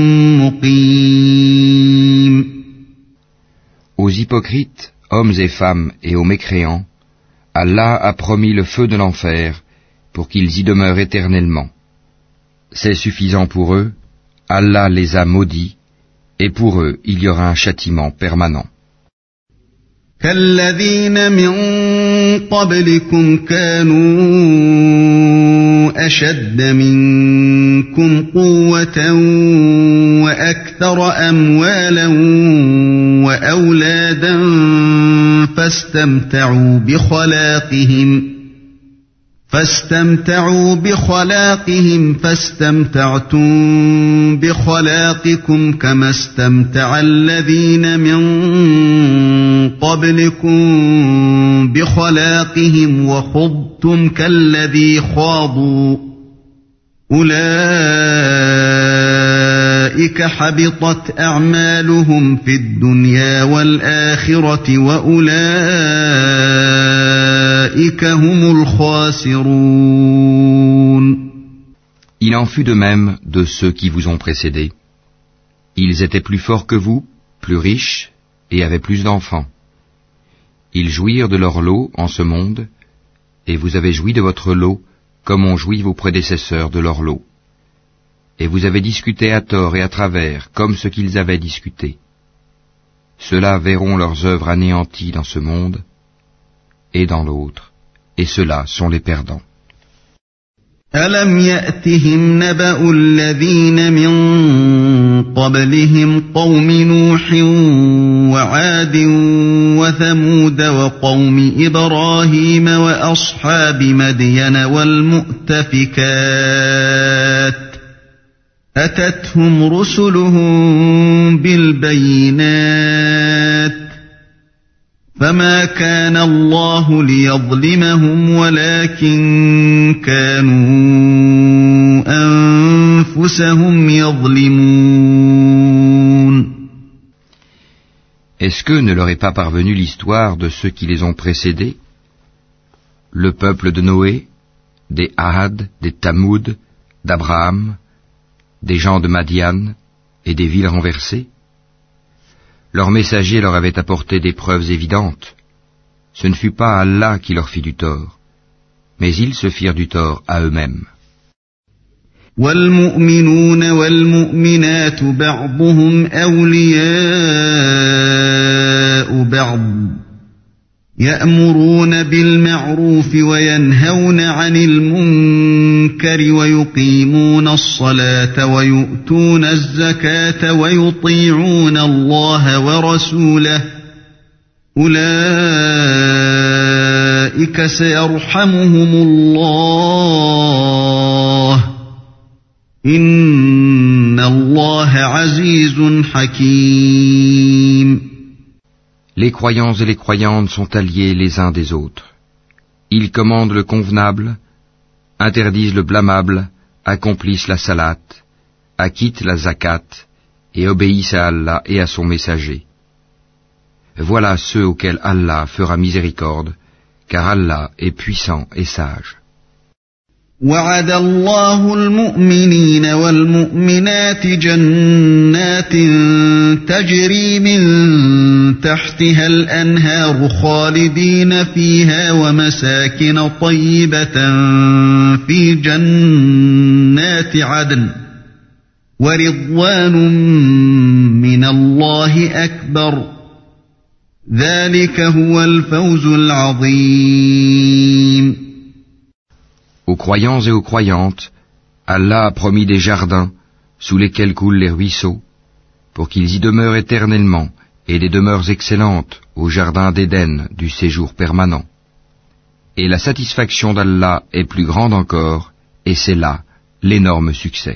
مقيم. Aux hypocrites, hommes et femmes, et aux mécréants, Allah a promis le feu de l'enfer pour qu'ils y demeurent éternellement. C'est suffisant pour eux, Allah les a maudits, et pour eux il y aura un châtiment permanent. كالذين من قبلكم كانوا أشد منكم قوة وأكثر أموالا وأولادا فاستمتعوا بخلاقهم فاستمتعوا بخلاقهم فاستمتعتم بخلاقكم كما استمتع الذين من قبلكم بخلاقهم وخضتم كالذي خاضوا أولئك حبطت أعمالهم في الدنيا والآخرة وأولئك هم الخاسرون. Il en fut de même de ceux qui vous ont précédés. Ils étaient plus forts que vous, plus riches et avaient plus d'enfants. Ils jouirent de leur lot en ce monde, et vous avez joui de votre lot comme ont joui vos prédécesseurs de leur lot. Et vous avez discuté à tort et à travers comme ce qu'ils avaient discuté. Ceux-là verront leurs œuvres anéanties dans ce monde et dans l'autre, et ceux-là sont les perdants. ألم يأتهم نبأ الذين من قبلهم قوم نوح وعاد وثمود وقوم إبراهيم وأصحاب مدين والمؤتفكات أتتهم رسلهم بالبينات فما كان الله ليظلمهم ولكن كانوا أنفسهم يظلمون. Est-ce que ne leur est pas parvenue l'histoire de ceux qui les ont précédés, le peuple de Noé, des Ahad, des Tamoud, d'Abraham, des gens de Madian et des villes renversées? Leurs messagers leur avaient apporté des preuves évidentes. Ce ne fut pas Allah qui leur fit du tort, mais ils se firent du tort à eux-mêmes. والمؤمنون والمؤمنات بعضهم أولياء بعض يأمرون بالمعروف وينهون عن المنكر ويقيمون الصلاة ويؤتون الزكاة ويطيعون الله ورسوله أولئك سيرحمهم الله إن الله عزيز حكيم. Les croyants et les croyantes sont alliés les uns des autres. Ils commandent le convenable, interdisent le blâmable, accomplissent la salat, acquittent la zakat et obéissent à Allah et à son messager. Voilà ceux auxquels Allah fera miséricorde, car Allah est puissant et sage. وعد الله المؤمنين والمؤمنات جنات تجري من تحتها الأنهار خالدين فيها ومساكن طيبة في جنات عدن ورضوان من الله أكبر ذلك هو الفوز العظيم. Aux croyants et aux croyantes, Allah a promis des jardins sous lesquels coulent les ruisseaux, pour qu'ils y demeurent éternellement, et des demeures excellentes au jardin d'Éden du séjour permanent. Et la satisfaction d'Allah est plus grande encore, et c'est là l'énorme succès.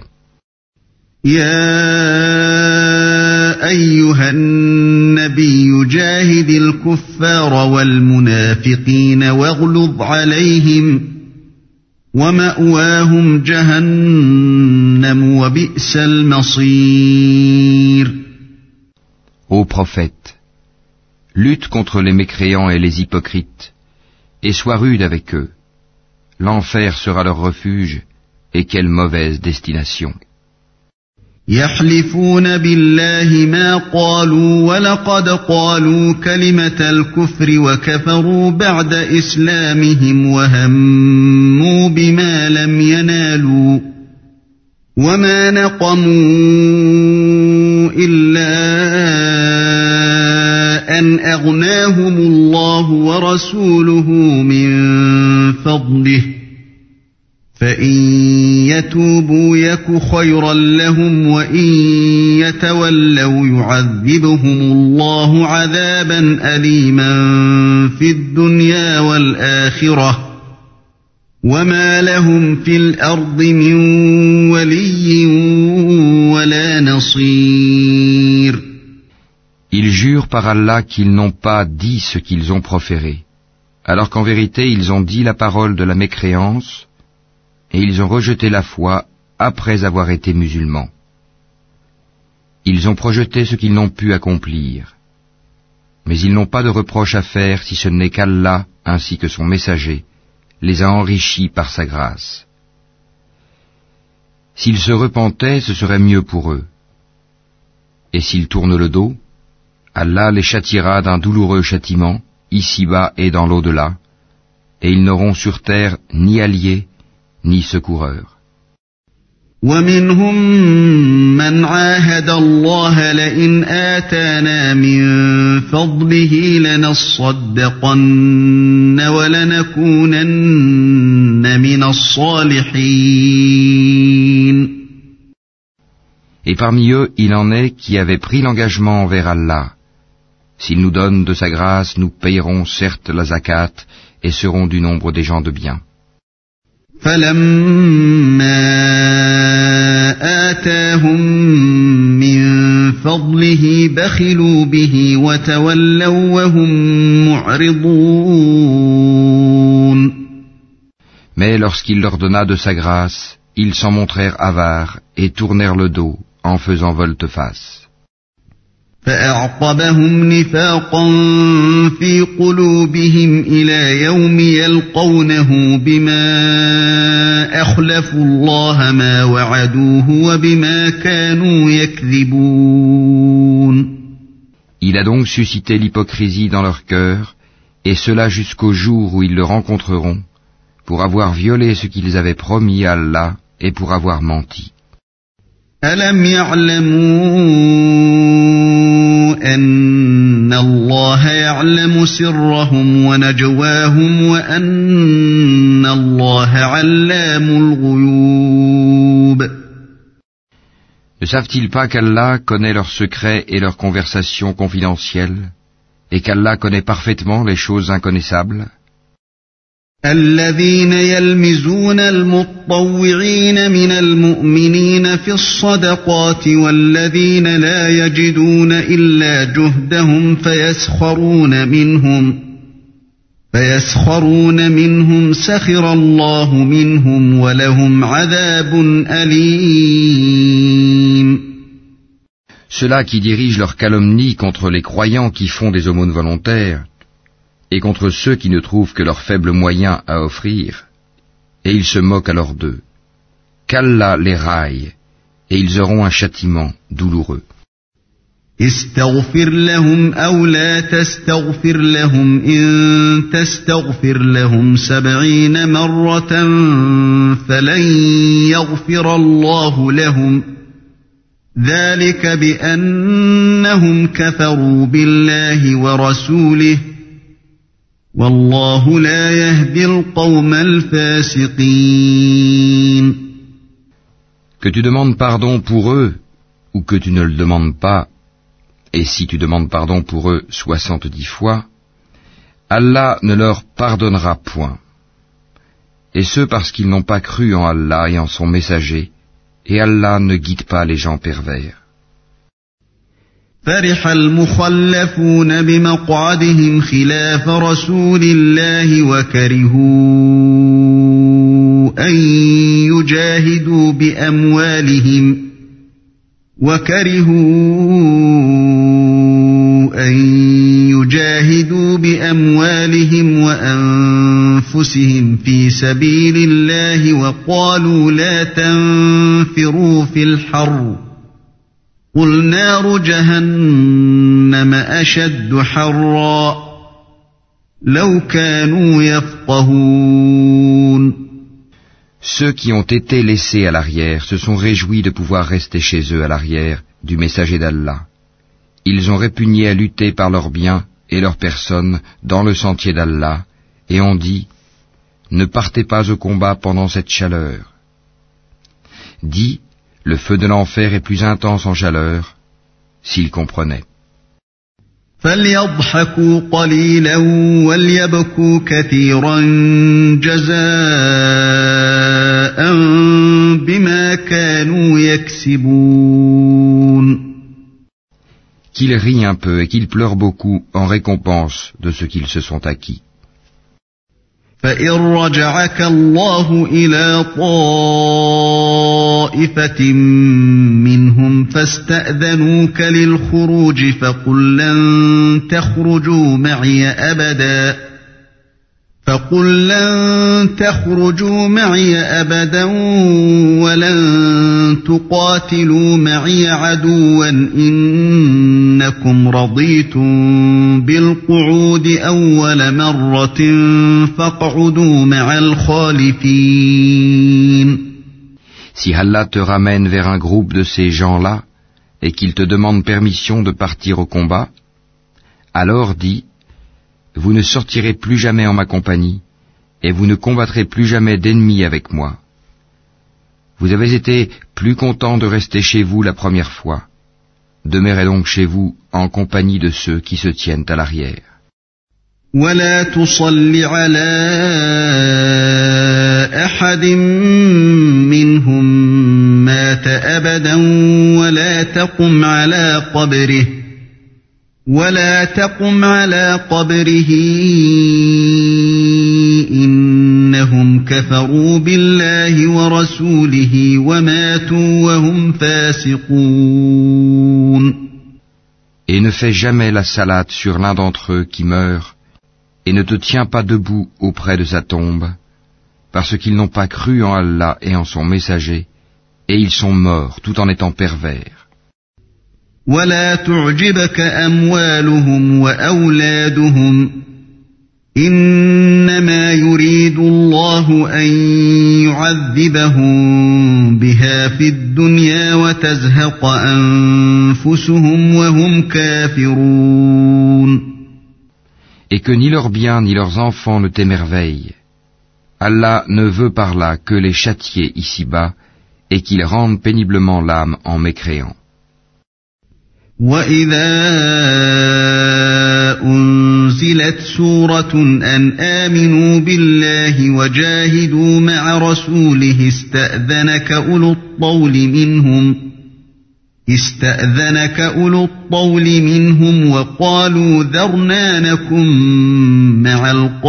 Ya ayyuhan nabiyyu jahidil kuffara wal munafiqina waghlub alayhim وَمَأْوَاهُمْ جَهَنَّمُ وَبِئْسَ الْمَصِيرُ. Ô prophète, lutte contre les mécréants et les hypocrites, et sois rude avec eux. L'enfer sera leur refuge, et quelle mauvaise destination. يحلفون بالله ما قالوا ولقد قالوا كلمة الكفر وكفروا بعد إسلامهم وهموا بما لم ينالوا وما نقموا إلا أن أغناهم الله ورسوله من فضله فإن يتوبوا يك خيرا لهم وإن يتولوا يعذبهم الله عذابا أليما في الدنيا والآخرة وما لهم في الأرض من ولي ولا نصير. Ils jurent par Allah qu'ils n'ont pas dit ce qu'ils ont proféré, alors qu'en vérité ils ont dit la parole de la mécréance, et ils ont rejeté la foi après avoir été musulmans. Ils ont projeté ce qu'ils n'ont pu accomplir. Mais ils n'ont pas de reproche à faire si ce n'est qu'Allah, ainsi que son messager, les a enrichis par sa grâce. S'ils se repentaient, ce serait mieux pour eux. Et s'ils tournent le dos, Allah les châtiera d'un douloureux châtiment, ici-bas et dans l'au-delà, et ils n'auront sur terre ni alliés, ni secoureur. ومنهم من عاهد الله لئن آتانا من فضله لنصدقن ولنكونن من الصالحين. Et parmi eux, il en est qui avaient pris l'engagement envers Allah. S'il nous donne de sa grâce, nous payerons certes la zakat et serons du nombre des gens de bien. فَلَمَّا آتَاهُم مِّن فَضْلِهِ بَخِلُوا بِهِ وَتَوَلَّوْا وَهُم مُّعْرِضُونَ. Mais lorsqu'il leur donna de sa grâce, ils s'en montrèrent avares et tournèrent le dos en faisant volte-face. فأعقبهم نفاقا في قلوبهم إلى يوم يلقونه بما أخلفوا الله ما وعدوه وبما كانوا يكذبون. Il a donc suscité l'hypocrisie dans leur cœur, et cela jusqu'au jour où ils le rencontreront, pour avoir violé ce qu'ils avaient promis à Allah et pour avoir menti. ألم يعلموا أن أن الله يعلم سرهم ونجواهم وأن الله علام الغيوب. Ne savent-ils pas qu'Allah connaît leurs secrets et leurs conversations confidentielles, et qu'Allah connaît parfaitement les choses inconnaissables? الذين يلمزون المطوعين من المؤمنين في الصدقات والذين لا يجدون إلا جهدهم فيسخرون منهم فيسخرون منهم سخر الله منهم ولهم عذاب أليم. Ceux-là qui dirigent leur calomnie contre les croyants qui font des aumônes volontaires, et contre ceux qui ne trouvent que leurs faibles moyens à offrir, et ils se moquent alors d'eux. Qu'Allah les raille, et ils auront un châtiment douloureux. استغفر لهم أو لا تستغفر لهم إن تستغفر لهم سبعين مرة فلن يغفر الله لهم ذلك بأنهم كفروا بالله ورسوله والله لا يهدي القوم الفاسقين. Que tu demandes pardon pour eux, ou que tu ne le demandes pas, et si tu demandes pardon pour eux soixante-dix fois, Allah ne leur pardonnera point. Et ce parce qu'ils n'ont pas cru en Allah et en son messager, et Allah ne guide pas les gens pervers. فرح المخلفون بمقعدهم خلاف رسول الله وكرهوا أن يجاهدوا بأموالهم وكرهوا أن يجاهدوا بأموالهم وأنفسهم في سبيل الله وقالوا لا تنفروا في الحر قل نار جهنم أشد حرا لو كانوا يفقهون. Ceux qui ont été laissés à l'arrière se sont réjouis de pouvoir rester chez eux à l'arrière du messager d'Allah. Ils ont répugné à lutter par leurs biens et leurs personnes dans le sentier d'Allah et ont dit « Ne partez pas au combat pendant cette chaleur ». Dis « Le feu de l'enfer est plus intense en chaleur » s'ils comprenaient. فليضحكوا قليلا وليبكوا كثيرا جزاء بما كانوا يكسبون. Qu'ils rient un peu et qu'ils pleurent beaucoup en récompense de ce qu'ils se sont acquis. فإن رجعك الله إلى طائفة منهم فاستأذنوك للخروج فقل لن تخرجوا معي أبدا فقل لن تخرجوا معي أبدا ولن تقاتلوا معي عدوا إنكم رضيتم بالقعود أول مرة فاقعدوا مع الخالفين. Si Allah te ramène vers un groupe de ces gens-là et qu'il te demande permission de partir au combat, alors dis vous ne sortirez plus jamais en ma compagnie, et vous ne combattrez plus jamais d'ennemis avec moi. Vous avez été plus content de rester chez vous la première fois. Demeurez donc chez vous en compagnie de ceux qui se tiennent à l'arrière. ولا تصل على أحد منهم مات أبدا ولا تقم على قبره ولا تقم على قبره إنهم كفروا بالله ورسوله وماتوا وهم فاسقون. Et ne fais jamais la salate sur l'un d'entre eux qui meurt, et ne te tiens pas debout auprès de sa tombe, parce qu'ils n'ont pas cru en Allah et en son messager, et ils sont morts tout en étant pervers. ولا تعجبك أموالهم وأولادهم إنما يريد الله أن يعذبهم بها في الدنيا وتزهق أنفسهم وهم كافرون. Et que ni leurs biens ni leurs enfants ne t'émerveillent. Allah ne veut par là que les châtier ici-bas et qu'ils rendent péniblement l'âme en mécréant. وَإِذَا أُنزِلَتْ سُورَةٌ أَنْ آمِنُوا بِاللَّهِ وَجَاهِدُوا مَعَ رَسُولِهِ اسْتَأْذَنَكَ أُولُو الطَّوْلِ مِنْهُمْ اسْتَأْذَنَكَ أُولُو الطَّوْلِ مِنْهُمْ وَقَالُوا ذَرْنَا نَكُن مَّعَ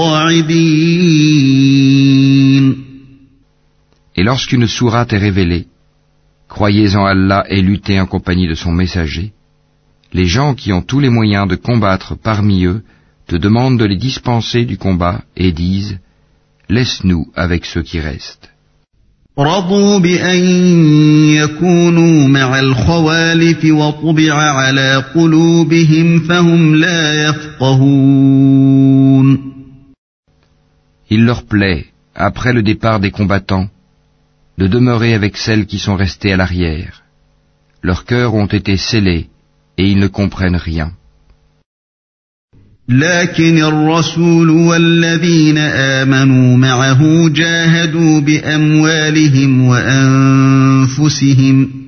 الْقَاعِدِينَ. Et lorsqu'une sourate est révélée, croyez en Allah et luttez en compagnie de son messager, les gens qui ont tous les moyens de combattre parmi eux te demandent de les dispenser du combat et disent « Laisse-nous avec ceux qui restent ». رضوا بأن يكونوا مع الخوالف وطبع على قلوبهم فهم لا يفقهون. Il leur plaît, après le départ des combattants, de demeurer avec celles qui sont restées à l'arrière. Leurs cœurs ont été scellés et ils ne comprennent rien. لكن الرسول والذين آمنوا معه جاهدوا بأموالهم وأنفسهم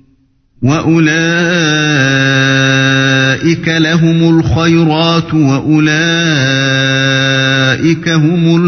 وأولئك لهم الخيرات وأولئك هم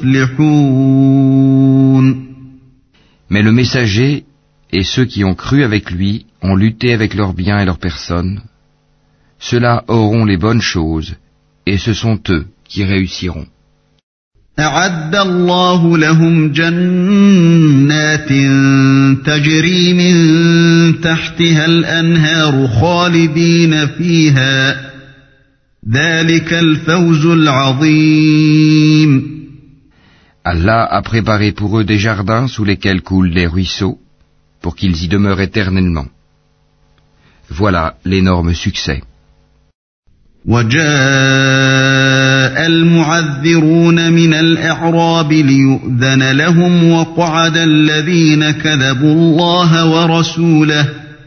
المفلحون. Mais le messager et ceux qui ont cru avec lui ont lutté avec leurs biens et leurs personnes. Ceux-là auront les bonnes choses. Et ce sont eux qui réussiront. أعد الله لهم جنات تجري من تحتها الأنهار خالدين فيها ذلك الفوز العظيم. Allah a préparé pour eux des jardins sous lesquels coulent des ruisseaux pour qu'ils y demeurent éternellement. Voilà l'énorme succès. وجاء المعذرون من الأعراب ليؤذن لهم وقعد الذين كذبوا الله ورسوله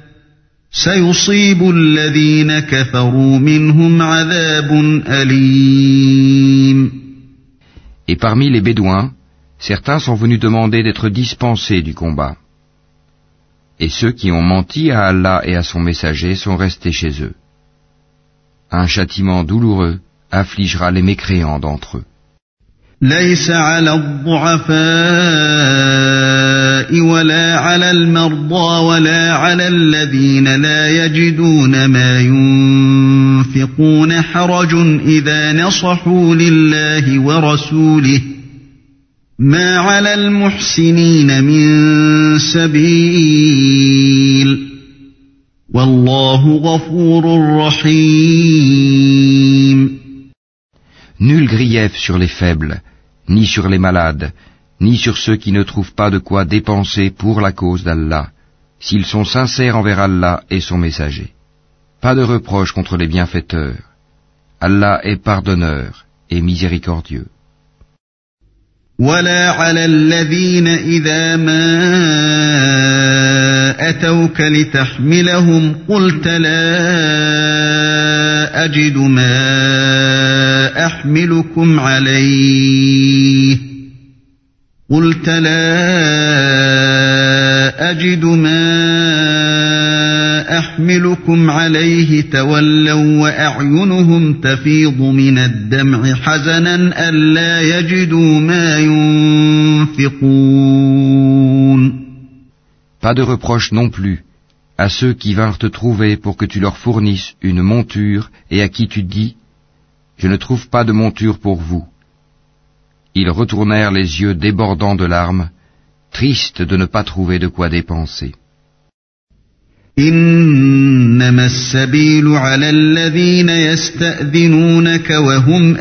سيصيب الذين كفروا منهم عذاب أليم. Et parmi les Bédouins, certains sont venus demander d'être dispensés du combat. Et ceux qui ont menti à Allah et à son messager sont restés chez eux. Un châtiment douloureux affligera les mécréants d'entre eux. ليس على الضعفاء ولا على المرضى ولا على الذين لا يجدون ما ينفقون حرج إذا نصحوا لله ورسوله ما على المحسنين من سبيل والله غفور رحيم. Nul grief sur les faibles, ni sur les malades, ni sur ceux qui ne trouvent pas de quoi dépenser pour la cause d'Allah, s'ils sont sincères envers Allah et son messager. Pas de reproche contre les bienfaiteurs. Allah est pardonneur et miséricordieux. ولا على الذين إذا ما أتوك لتحملهم قلت لا أجد ما أحملكم عليه قلت لا أجد ما أحملكم عليه تولوا وأعينهم تفيض من الدمع حزنا ألا يجدوا ما ينفقون. Pas de reproche non plus à ceux qui vinrent te trouver pour que tu leur fournisses une monture et à qui tu dis « Je ne trouve pas de monture pour vous ». Ils retournèrent les yeux débordants de larmes, tristes de ne pas trouver de quoi dépenser. إنما السبيل على الذين يستأذنونك وهم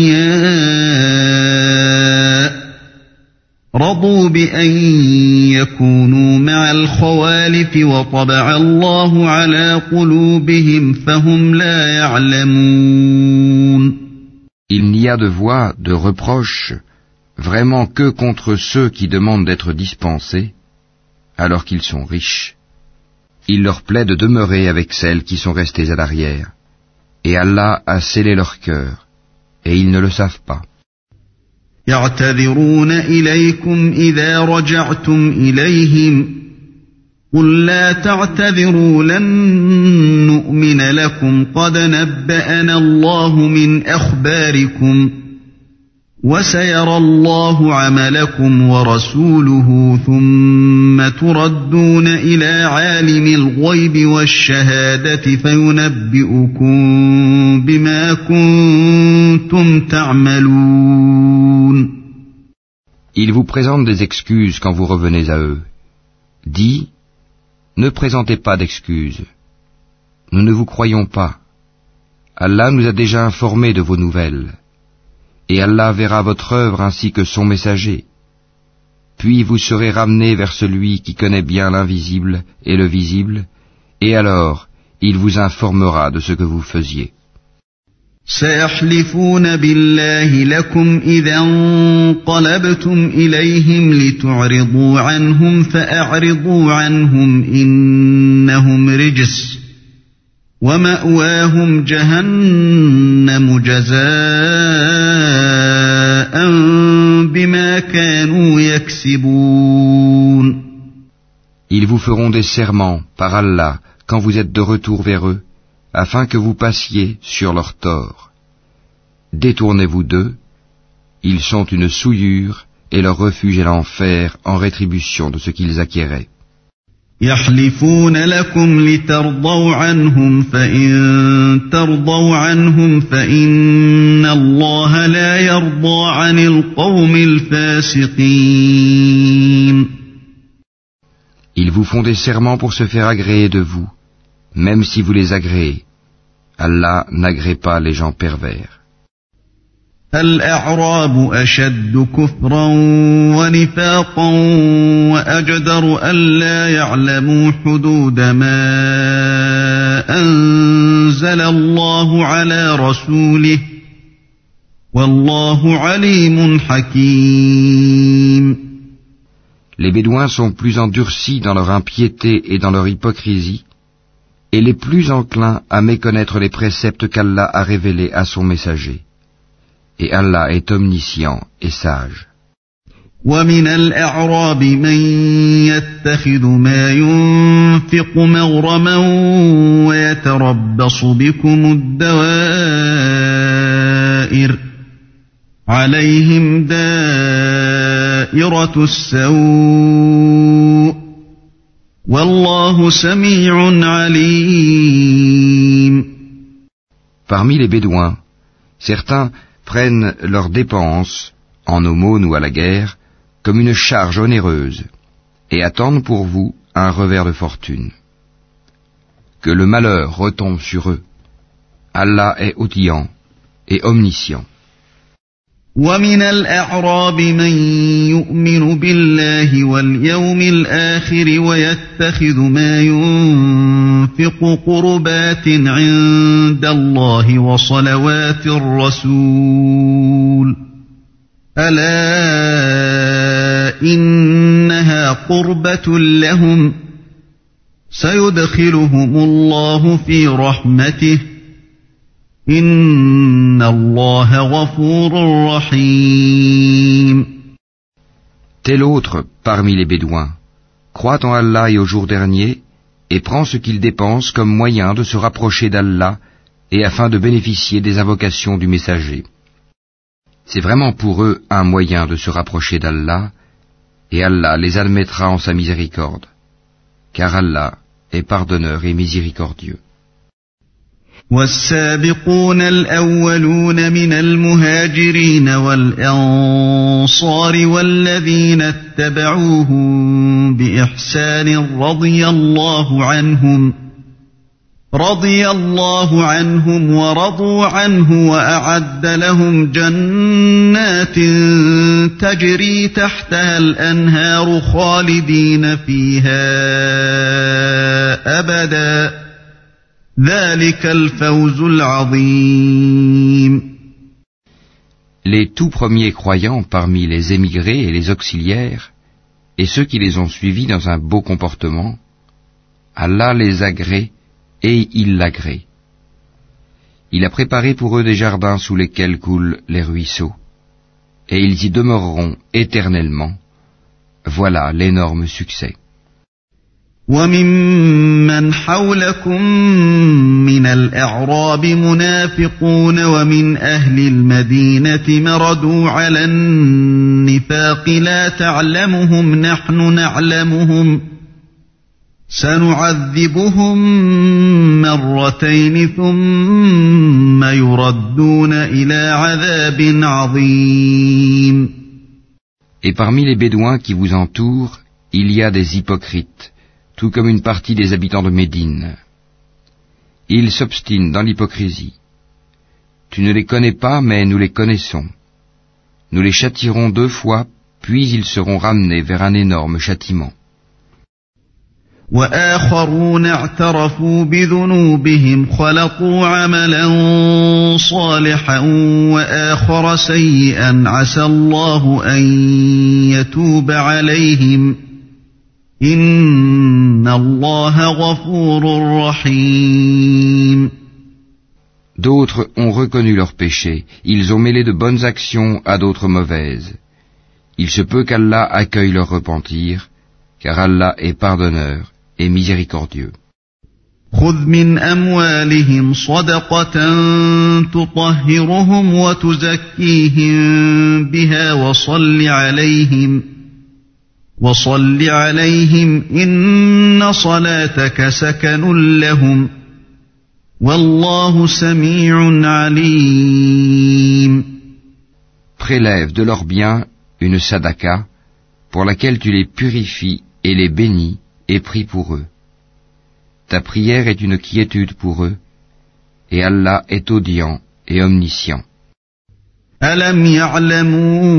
أغنياء رضوا بأن يكونوا مع الخوالف وطبع الله على قلوبهم فهم لا يعلمون. Il n'y a de voie de reproche vraiment que contre ceux qui demandent d'être dispensés. alors qu'ils sont riches. Il leur plaît de demeurer avec celles qui sont restées à l'arrière. Et Allah a scellé leur cœur, et ils ne le savent pas. يعتذرون إليكم إذا رجعتم إليهم قل لا تعتذروا لن نؤمن لكم قد نبأنا الله من أخباركم وسيرى الله عملكم ورسوله ثم تردون إلى عالم الغيب والشهادة فينبئكم بما كنتم تعملون. Ils vous présentent des excuses quand vous revenez à eux. Dis, ne présentez pas d'excuses. Nous ne vous croyons pas. Allah nous a déjà informés de vos nouvelles. Et Allah verra votre œuvre ainsi que son messager. Puis vous serez ramenés vers celui qui connaît bien l'invisible et le visible, et alors il vous informera de ce que vous faisiez. سيحلفون بالله لكم إذا انقلبتم إليهم لتعرضوا عنهم فأعرضوا عنهم إنهم رجس ومأواهم جهنم جزاء بما كانوا يكسبون. Ils vous feront des serments par Allah quand vous êtes de retour vers eux, afin que vous passiez sur leur tort. Détournez-vous d'eux, ils sont une souillure et leur refuge est l'enfer en rétribution de ce qu'ils acquéraient. يحلفون لكم لترضوا عنهم فإن ترضوا عنهم فإن الله لا يرضى عن القوم الفاسقين. Ils vous font des serments pour se faire agréer de vous, même si vous les agréez. Allah n'agrée pas les gens pervers. الأعراب أشد كفرا ونفاقا وأجدر ألا يعلموا حدود ما أنزل الله على رسوله والله عليم حكيم. Les Bédouins sont plus endurcis dans leur impiété et dans leur hypocrisie, et les plus enclins à méconnaître les préceptes qu'Allah a révélés à son messager. Et Allah est omniscient et sage. ومن الأعراب من يتخذ ما ينفق مغرما ويتربص بكم الدوائر عليهم دائرة السوء والله سميع عليم. Parmi les Bédouins, certains prennent leurs dépenses, en aumône ou à la guerre, comme une charge onéreuse, et attendent pour vous un revers de fortune. Que le malheur retombe sur eux. Allah est audient et omniscient. ومن الأعراب من يؤمن بالله واليوم الآخر ويتخذ ما ينفق قربات عند الله وصلوات الرسول ألا إنها قربة لهم سيدخلهم الله في رحمته Inna Allah ghafurur rahim. Tel autre parmi les Bédouins croit en Allah et au jour dernier et prend ce qu'il dépense comme moyen de se rapprocher d'Allah et afin de bénéficier des invocations du messager. C'est vraiment pour eux un moyen de se rapprocher d'Allah et Allah les admettra en sa miséricorde, car Allah est pardonneur et miséricordieux. والسابقون الأولون من المهاجرين والأنصار والذين اتبعوهم بإحسان رضي الله عنهم رضي الله عنهم ورضوا عنه وأعد لهم جنات تجري تحتها الأنهار خالدين فيها أبدا ذلك الفوز العظيم. Les tout premiers croyants parmi les émigrés et les auxiliaires et ceux qui les ont suivis dans un beau comportement, Allah les agrée et il l'agrée. Il a préparé pour eux des jardins sous lesquels coulent les ruisseaux, et ils y demeureront éternellement. Voilà l'énorme succès. وَمِمَّنْ حَوْلَكُمْ مِنَ الْأَعْرَابِ مُنَافِقُونَ وَمِنْ أَهْلِ الْمَدِينَةِ مَرَدُوا عَلَى النِّفَاقِ لَا تَعْلَمُهُمْ نَحْنُ نَعْلَمُهُمْ سَنُعَذِّبُهُم مَّرَّتَيْنِ ثُمَّ يُرَدُّونَ إِلَى عَذَابٍ عَظِيمٍ. Et parmi les Bédouins qui vous entourent, il y a des hypocrites, tout comme une partie des habitants de Médine. Ils s'obstinent dans l'hypocrisie. Tu ne les connais pas, mais nous les connaissons. Nous les châtierons deux fois, puis ils seront ramenés vers un énorme châtiment. وآخرون اعترفوا بذنوبهم خلطوا عملا صالحا وآخر سيئا عسى الله أن يتوب عليهم إن الله غفور رحيم. D'autres ont reconnu leurs péchés, ils ont mêlé de bonnes actions à d'autres mauvaises. Il se peut qu'Allah accueille leur repentir, car Allah est pardonneur et miséricordieux. خذ من أموالهم صدقة تطهرهم وتزكيهم بها وصل عليهم وصل عليهم إن صلاتك سكن لهم والله سميع عليم. Prélève de leurs biens une sadaka pour laquelle tu les purifies et les bénis et prie pour eux. Ta prière est une quiétude pour eux, et Allah est audient et omniscient. أَلَمْ يَعْلَمُوا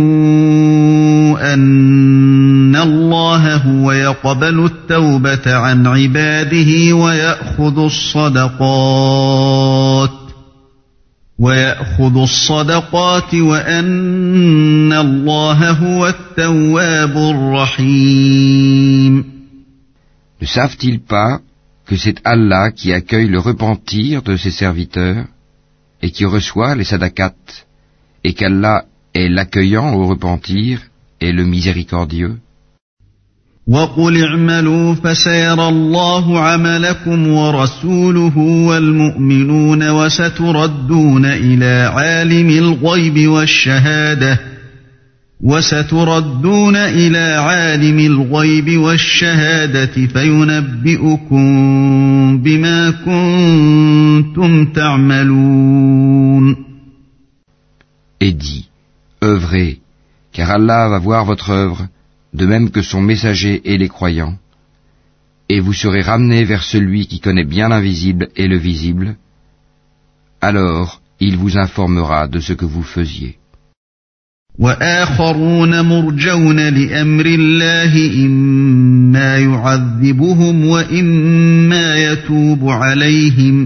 أَنَّ اللَّهَ هُوَ يَقْبَلُ التَّوْبَةَ عَنْ عِبَادِهِ وَيَأْخُذُ الصَّدَقَاتِ وَيَأْخُذُ الصَّدَقَاتِ وَأَنَّ اللَّهَ هُوَ التَّوَّابُ الرَّحِيمُ. Ne savent-ils pas que c'est Allah qui accueille le repentir de ses serviteurs et qui reçoit les sadaqat, et qu'Allah est l'accueillant au repentir et le miséricordieux? وَقُلِ اعْمَلُوا فَسَيَرَى اللَّهُ عَمَلَكُمْ وَرَسُولُهُ وَالْمُؤْمِنُونَ وَسَتُرَدُّونَ إِلَى عَالِمِ الْغَيْبِ وَالشَّهَادَةِ وَسَتُرَدُّونَ إِلَى عَالِمِ الْغَيْبِ وَالشَّهَادَةِ فَيُنَبِّئُكُم بِمَا كُنتُمْ تَعْمَلُونَ. Et dit, œuvrez, car Allah va voir votre œuvre, de même que son messager et les croyants, et vous serez ramenés vers celui qui connaît bien l'invisible et le visible, alors il vous informera de ce que vous faisiez. وآخرون مرجون لأمر الله إما يعذبهم وإما يتوب عليهم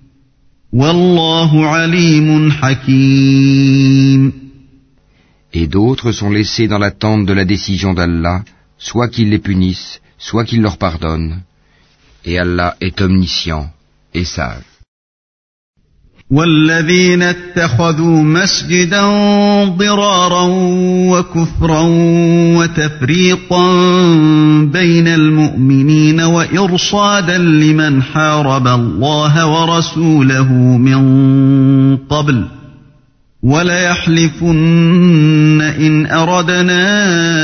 والله عليم حكيم. Et d'autres sont laissés dans l'attente de la décision d'Allah, soit qu'il les punisse, soit qu'il leur pardonne, et Allah est omniscient et sage. والذين اتخذوا مسجدا ضرارا وكفرا وتفريقا بين المؤمنين وإرصادا لمن حارب الله ورسوله من قبل وليحلفن إن أردنا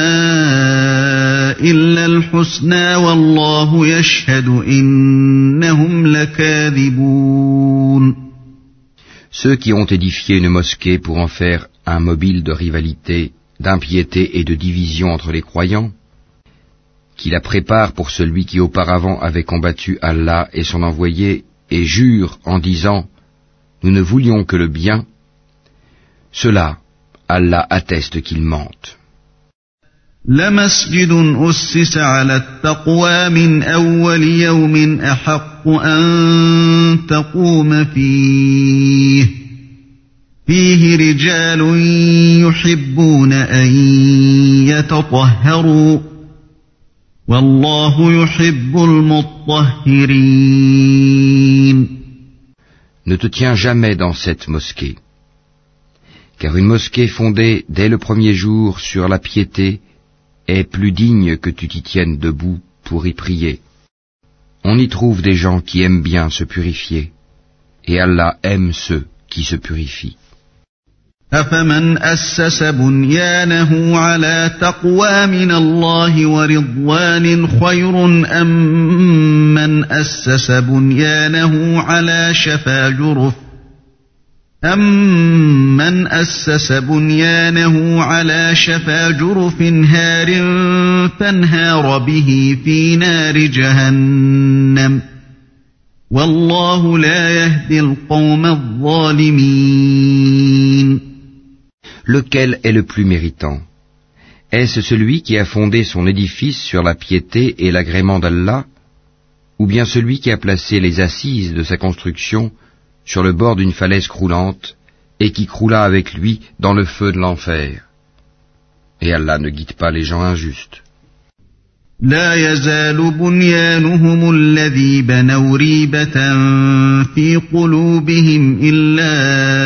إلا الحسنى والله يشهد إنهم لكاذبون. Ceux qui ont édifié une mosquée pour en faire un mobile de rivalité, d'impiété et de division entre les croyants, qui la préparent pour celui qui auparavant avait combattu Allah et son envoyé, et jurent en disant « Nous ne voulions que le bien », ceux-là, Allah atteste qu'ils mentent. لمسجد أسس على التقوى من أول يوم أحق أن تقوم فيه فيه رجال يحبون أن يتطهروا والله يحب المطهرين. Ne te tiens jamais dans cette mosquée, car une mosquée fondée dès le premier jour sur la piété est plus digne que tu t'y tiennes debout pour y prier. On y trouve des gens qui aiment bien se purifier, et Allah aime ceux qui se purifient. أفمن أسس بنيانه على تقوى من الله ورضوان خير أم من أسس بنيانه على شفا جرف أَمَّنْ أَسَّسَ بُنْيَانَهُ عَلَى شَفَا جُرُفٍ هَارٍ فَانْهَارَ بِهِ فِي نَارِ جَهَنَّمَ وَاللَّهُ لَا يَهْدِي الْقَوْمَ الظَّالِمِينَ. Lequel est le plus méritant? Est-ce celui qui a fondé son édifice sur la piété et l'agrément d'Allah, ou bien celui qui a placé les assises de sa construction sur le bord d'une falaise croulante, et qui croula avec lui dans le feu de l'enfer? Et Allah ne guide pas les gens injustes. لا يزال بنيانهم الذي بنوا ريبة في قلوبهم إلا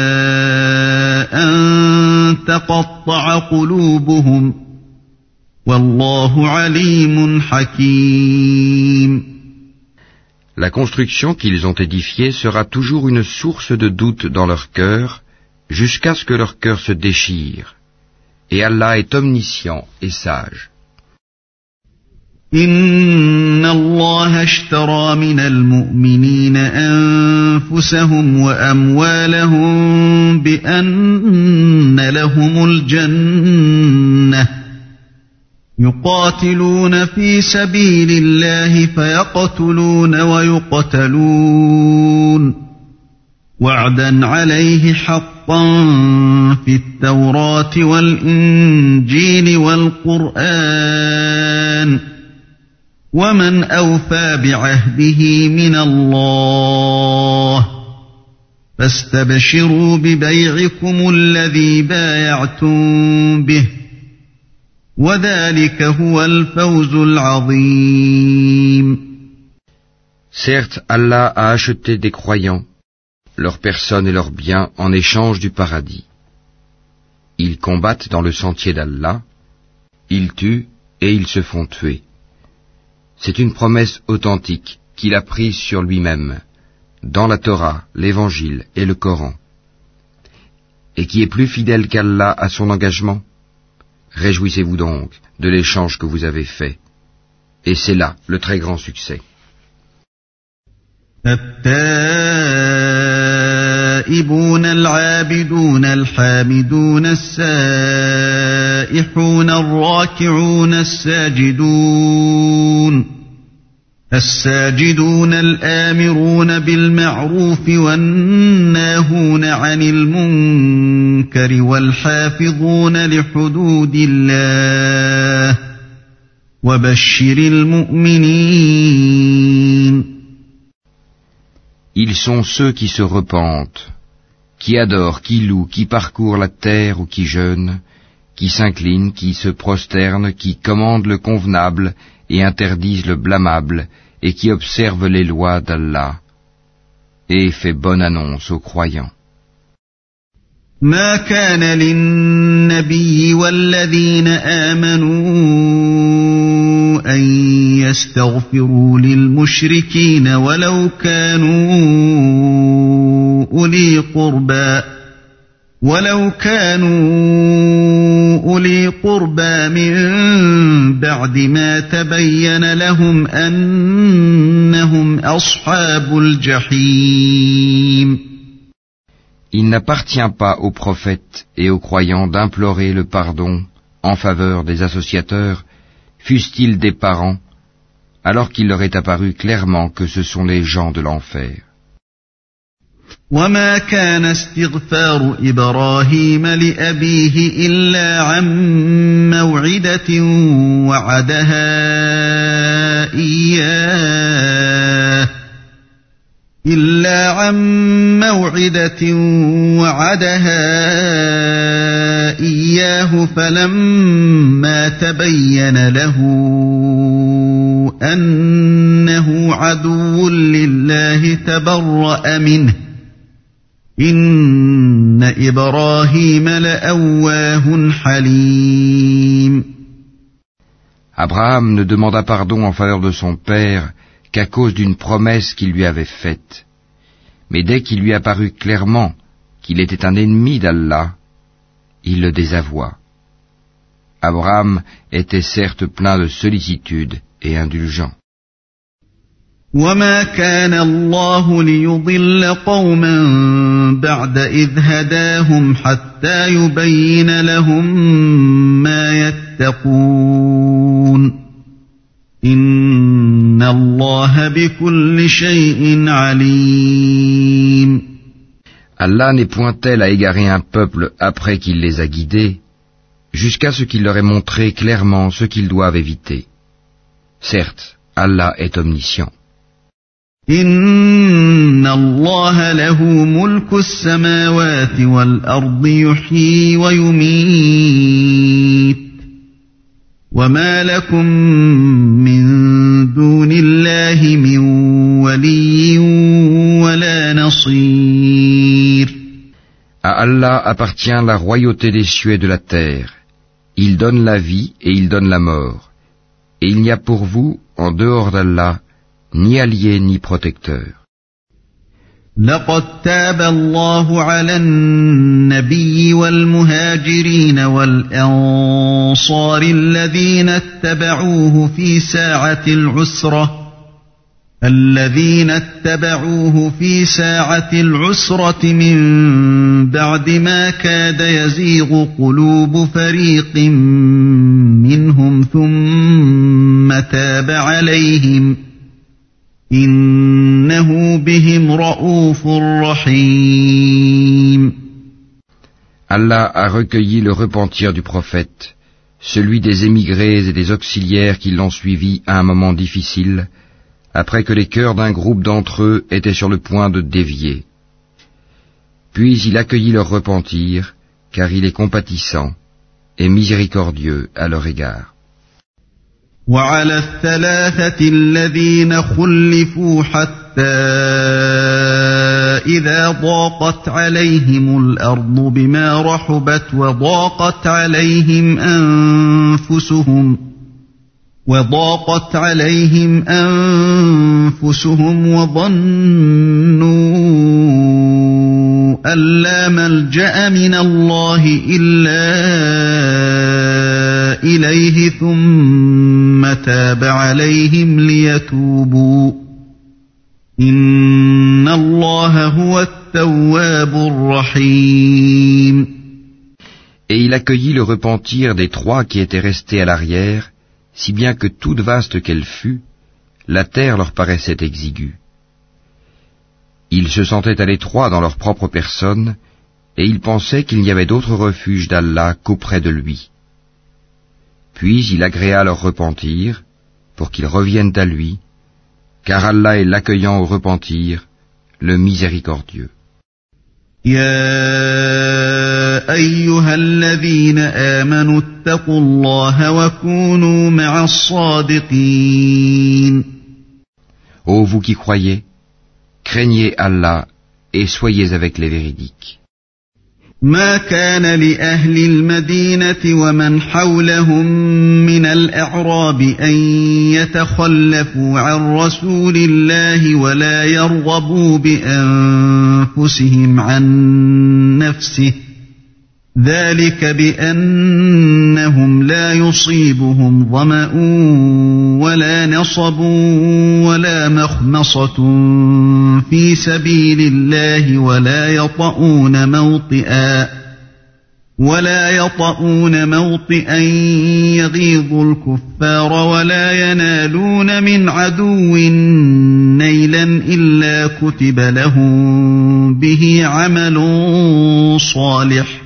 أن تقطع قلوبهم والله عليم حكيم. La construction qu'ils ont édifiée sera toujours une source de doute dans leur cœur, jusqu'à ce que leur cœur se déchire. Et Allah est omniscient et sage. Inna Allah ashtara min al-mu'minina anfusahum wa amwalahum bi anna lahumul jannah. يقاتلون في سبيل الله فيقتلون ويقتلون وعدا عليه حقا في التوراة والإنجيل والقرآن ومن أوفى بعهده من الله فاستبشروا ببيعكم الذي بايعتم به وَذَلِكَ هُوَ الْفَوْزُ الْعَظِيمُ. Certes, Allah a acheté des croyants, leurs personnes et leurs biens en échange du paradis. Ils combattent dans le sentier d'Allah, ils tuent et ils se font tuer. C'est une promesse authentique qu'il a prise sur lui-même, dans la Torah, l'Évangile et le Coran, et qui est plus fidèle qu'Allah à son engagement. Réjouissez-vous donc de l'échange que vous avez fait. Et c'est là le très grand succès. التائبون العابدون الحامدون السائحون الراكعون الساجدون الساجدون الآمرون بالمعروف والناهون عن المنكر والحافظون لحدود الله وبشر المؤمنين. Ils sont ceux qui se repentent, qui adorent, qui louent, qui parcourent la terre ou qui jeûnent, qui s'inclinent, qui se prosternent, qui commandent le convenable et interdisent le blâmable, et qui observent les lois d'Allah, et fait bonne annonce aux croyants. ما كان للنبي والذين آمنوا أن يستغفروا للمشركين ولو كانوا أولي قربى ولو كانوا أولي قربى من بعد ما تبين لهم أنهم أصحاب الجحيم. Il n'appartient pas aux prophètes et aux croyants d'implorer le pardon en faveur des associateurs, fussent-ils des parents, alors qu'il leur est apparu clairement que ce sont les gens de l'enfer. وما كان استغفار إبراهيم لأبيه إلا عن موعدة وعدها إياه إلا عن موعدة وعدها إياه فلما تبين له أنه عدو لله تبرأ منه إن إبراهيم لأواه حليم. Abraham ne demanda pardon en faveur de son père qu'à cause d'une promesse qu'il lui avait faite. Mais dès qu'il lui apparut clairement qu'il était un ennemi d'Allah, il le désavoua. Abraham était certes plein de sollicitude et indulgent. وما كان الله ليضل قوما بعد إذ هداهم حتى يبين لهم ما يتقون إن الله بكل شيء عليم. Allah n'est point tel à égarer un peuple après qu'il les a guidés, jusqu'à ce qu'il leur ait montré clairement ce qu'ils doivent éviter. Certes, Allah est omniscient. Inna Allah lahu mulku as-samawati wal-ardi yuhyi wa yumeet. Wa ma lakum min dunillahi min waliyyin wa la nasir. À Allah appartient la royauté des cieux et de la terre. Il donne la vie et il donne la mort. Et il n'y a pour vous, en dehors d'Allah, ni allié ni protecteur. لقد تاب الله على النبي والمهاجرين والأنصار الذين اتبعوه في ساعة العسرة الذين اتبعوه في ساعة العسرة من بعد ما كاد يزيغ قلوب فريق منهم ثم تاب عليهم إنه بهم رؤوف رحيم. Allah a recueilli le repentir du prophète, celui des émigrés et des auxiliaires qui l'ont suivi à un moment difficile, après que les cœurs d'un groupe d'entre eux étaient sur le point de dévier. Puis il accueillit leur repentir, car il est compatissant et miséricordieux à leur égard. وعلى الثلاثة الذين خلفوا حتى إذا ضاقت عليهم الأرض بما رحبت وضاقت عليهم أنفسهم وضاقت عليهم أنفسهم وظنوا أن لا ملجأ من الله إلا إليه ثم تاب عليهم ليتوبوا إن الله هو التواب الرحيم. Et il accueillit le repentir des trois qui étaient restés à l'arrière, si bien que toute vaste qu'elle fût, la terre leur paraissait exiguë. Ils se sentaient à l'étroit dans leur propre personne, et ils pensaient qu'il n'y avait d'autre refuge d'Allah qu'auprès de lui. Puis il agréa leur repentir, pour qu'ils reviennent à lui, car Allah est l'accueillant au repentir, le miséricordieux. يا أيها الذين آمنوا اتقوا الله وكونوا مع الصادقين. Ô vous qui croyez, craignez Allah et soyez avec les véridiques. ما كان لأهل المدينة ومن حولهم من الأعراب أن يتخلفوا عن رسول الله ولا يرغبوا بأنفسهم عن نفسه ذلك بأنهم لا يصيبهم ظمأ ولا نصب ولا مخمصة في سبيل الله ولا يطؤون موطئا ولا يطؤون موطئا يغيظ الكفار ولا ينالون من عدو نيلا إلا كتب لهم به عمل صالح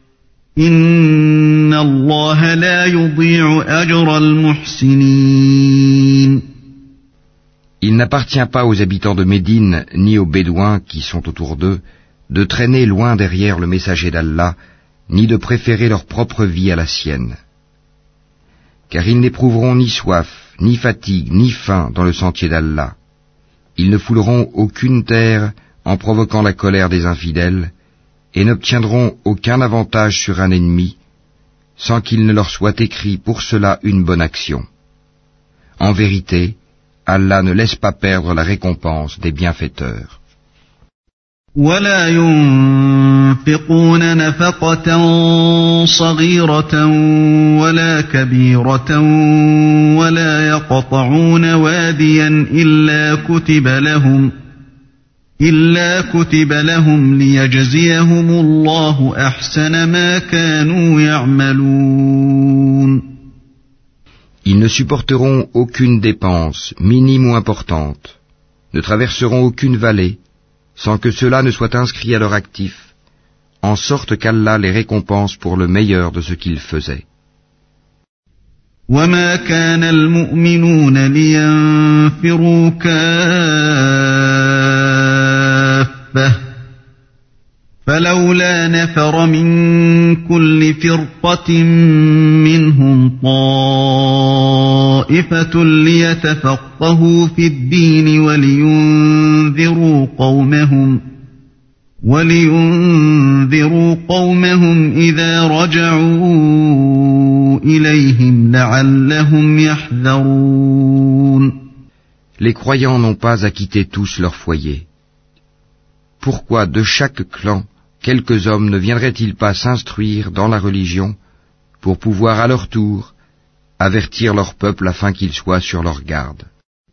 إن الله لا يضيع أجر المحسنين. Ils n'appartient pas aux habitants de Médine ni aux Bédouins qui sont autour d'eux de traîner loin derrière le messager d'Allah, ni de préférer leur propre vie à la sienne. Car ils n'éprouveront ni soif, ni fatigue, ni faim dans le sentier d'Allah. Ils ne fouleront aucune terre en provoquant la colère des infidèles, et n'obtiendront aucun avantage sur un ennemi, sans qu'il ne leur soit écrit pour cela une bonne action. En vérité, Allah ne laisse pas perdre la récompense des bienfaiteurs. ولا ينفقون نفقة صغيرة ولا كبيرة ولا يقطعون واديا إلا كتب لهم إلا كتب لهم ليجزيهم الله أحسن ما كانوا يعملون. Ils ne supporteront aucune dépense, minime ou importante, ne traverseront aucune vallée, sans que cela ne soit inscrit à leur actif, en sorte qu'Allah les récompense pour le meilleur de ce qu'ils faisaient. وما كان المؤمنون لينفروا كافة فلولا نفر من كل فرقة منهم طائفة ليتفقهوا في الدين ولينذروا قومهم ولينذروا قومهم إذا رجعوا إليهم لعلهم يحذرون. Les croyants n'ont pas à quitter tous leur foyer. Pourquoi de chaque clan quelques hommes ne viendraient-ils pas s'instruire dans la religion pour pouvoir à leur tour avertir leur peuple afin qu'ils soient sur leur garde?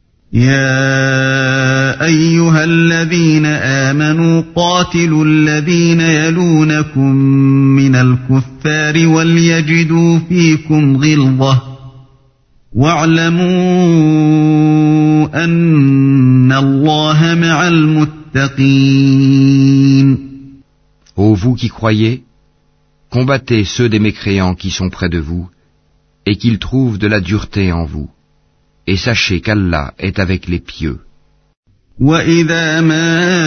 يا أيها الذين آمنوا قاتلوا الذين يلونكم من الكفار وليجدوا فيكم غلظة واعلموا أن الله مع المتقين. Ô vous qui croyez, combattez ceux des mécréants qui sont près de vous, et qu'ils trouvent de la dureté en vous. Et sachez qu'Allah est avec les pieux. وَإِذَا مَا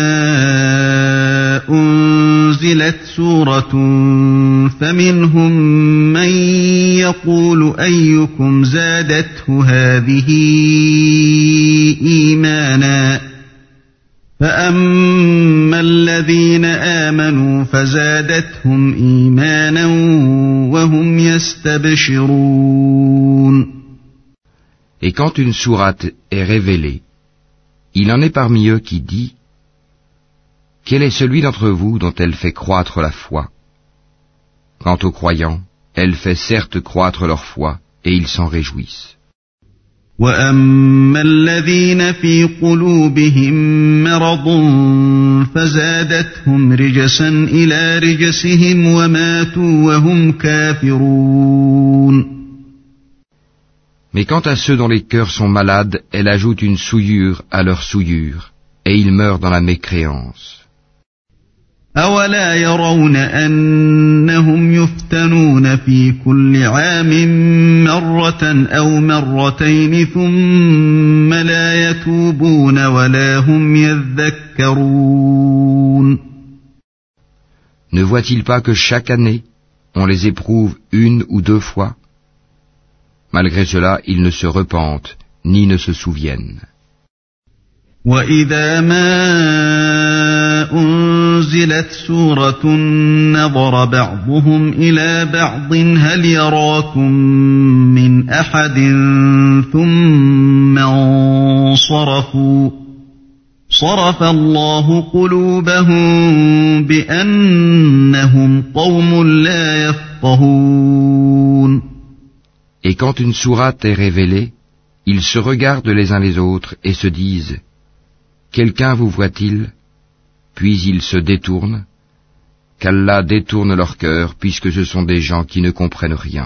أُنزِلَتْ سُورَةٌ فَمِنْهُم مَّن يَقُولُ أَيُّكُمْ زَادَتْهُ هَٰذِهِ إِيمَانًا فَأَمَّا الَّذِينَ آمَنُوا فَزَادَتْهُمْ إِيمَانًا وَهُمْ يَسْتَبْشِرُونَ. Et quand une sourate est révélée, il en est parmi eux qui dit « Quel est celui d'entre vous dont elle fait croître la foi ?» Quant aux croyants, elle fait certes croître leur foi, et ils s'en réjouissent. وَأَمَّا الَّذِينَ فِي قُلُوبِهِم مَّرَضٌ فَزَادَتْهُمْ رِجْسًا إِلَىٰ رِجْسِهِمْ وَمَاتُوا وَهُمْ كَافِرُونَ. Mais quant à ceux dont les cœurs sont malades, elle ajoute une souillure à leur souillure, et ils meurent dans la mécréance. أَوَلَا يَرَوْنَ أَنَّهُمْ يُفْتَنُونَ فِي كُلِّ عَامٍ مَّرَّةً أَوْ مَرَّتَيْنِ ثُمَّ لَا يَتُوبُونَ وَلَا هُمْ يَذَّكَّرُونَ. Ne voient-ils pas que chaque année, on les éprouve une ou deux fois? Malgré cela, ils ne se repentent, ni ne se souviennent. وَإِذَا مَا أُنزِلَتْ سُورَةٌ نَظَرَ بَعْضُهُمْ إِلَى بَعْضٍ هَلْ يَرَاكُمْ مِنْ أَحَدٍ ثُمَّ انصَرَفُوا صَرَفَ اللَّهُ قُلُوبَهُم بِأَنَّهُمْ قَوْمٌ لَّا يَفْقَهُونَ. Et quand une sourate est révélée, ils se regardent les uns les autres et se disent « Quelqu'un vous voit-il ?» Puis ils se détournent, qu'Allah détourne leur cœur puisque ce sont des gens qui ne comprennent rien.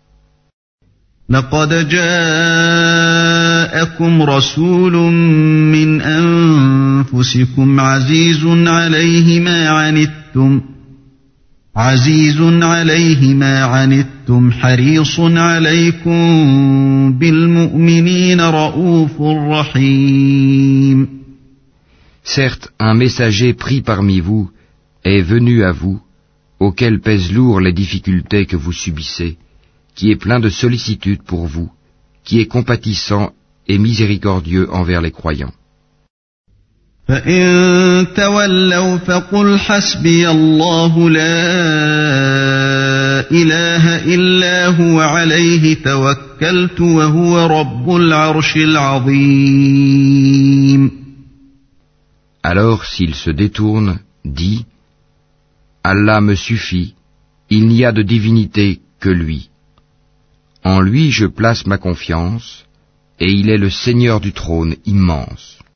لَقَدْ جَاءَكُمْ رَسُولٌ مِّنْ أَنفُسِكُمْ عَزِيزٌ عَلَيْهِ مَا عَنِتُّمْ عزيز عليه ما عنتم حريص عليكم بالمؤمنين رؤوف رحيم. Certes, un messager pris parmi vous est venu à vous, auquel pèsent lourd les difficultés que vous subissez, qui est plein de sollicitude pour vous, qui est compatissant et miséricordieux envers les croyants. فَإِن تَوَلَّوْا فَقُلْ حَسْبِيَ اللَّهُ لَا إِلَٰهَ إِلَّا هُوَ عَلَيْهِ تَوَكَّلْتُ وَهُوَ رَبُّ الْعَرْشِ الْعَظِيمِ. Alors s'ils se détournent, dis, Allah me suffit, il n'y a de divinité que lui. En lui je place ma confiance, et il est le Seigneur du trône immense.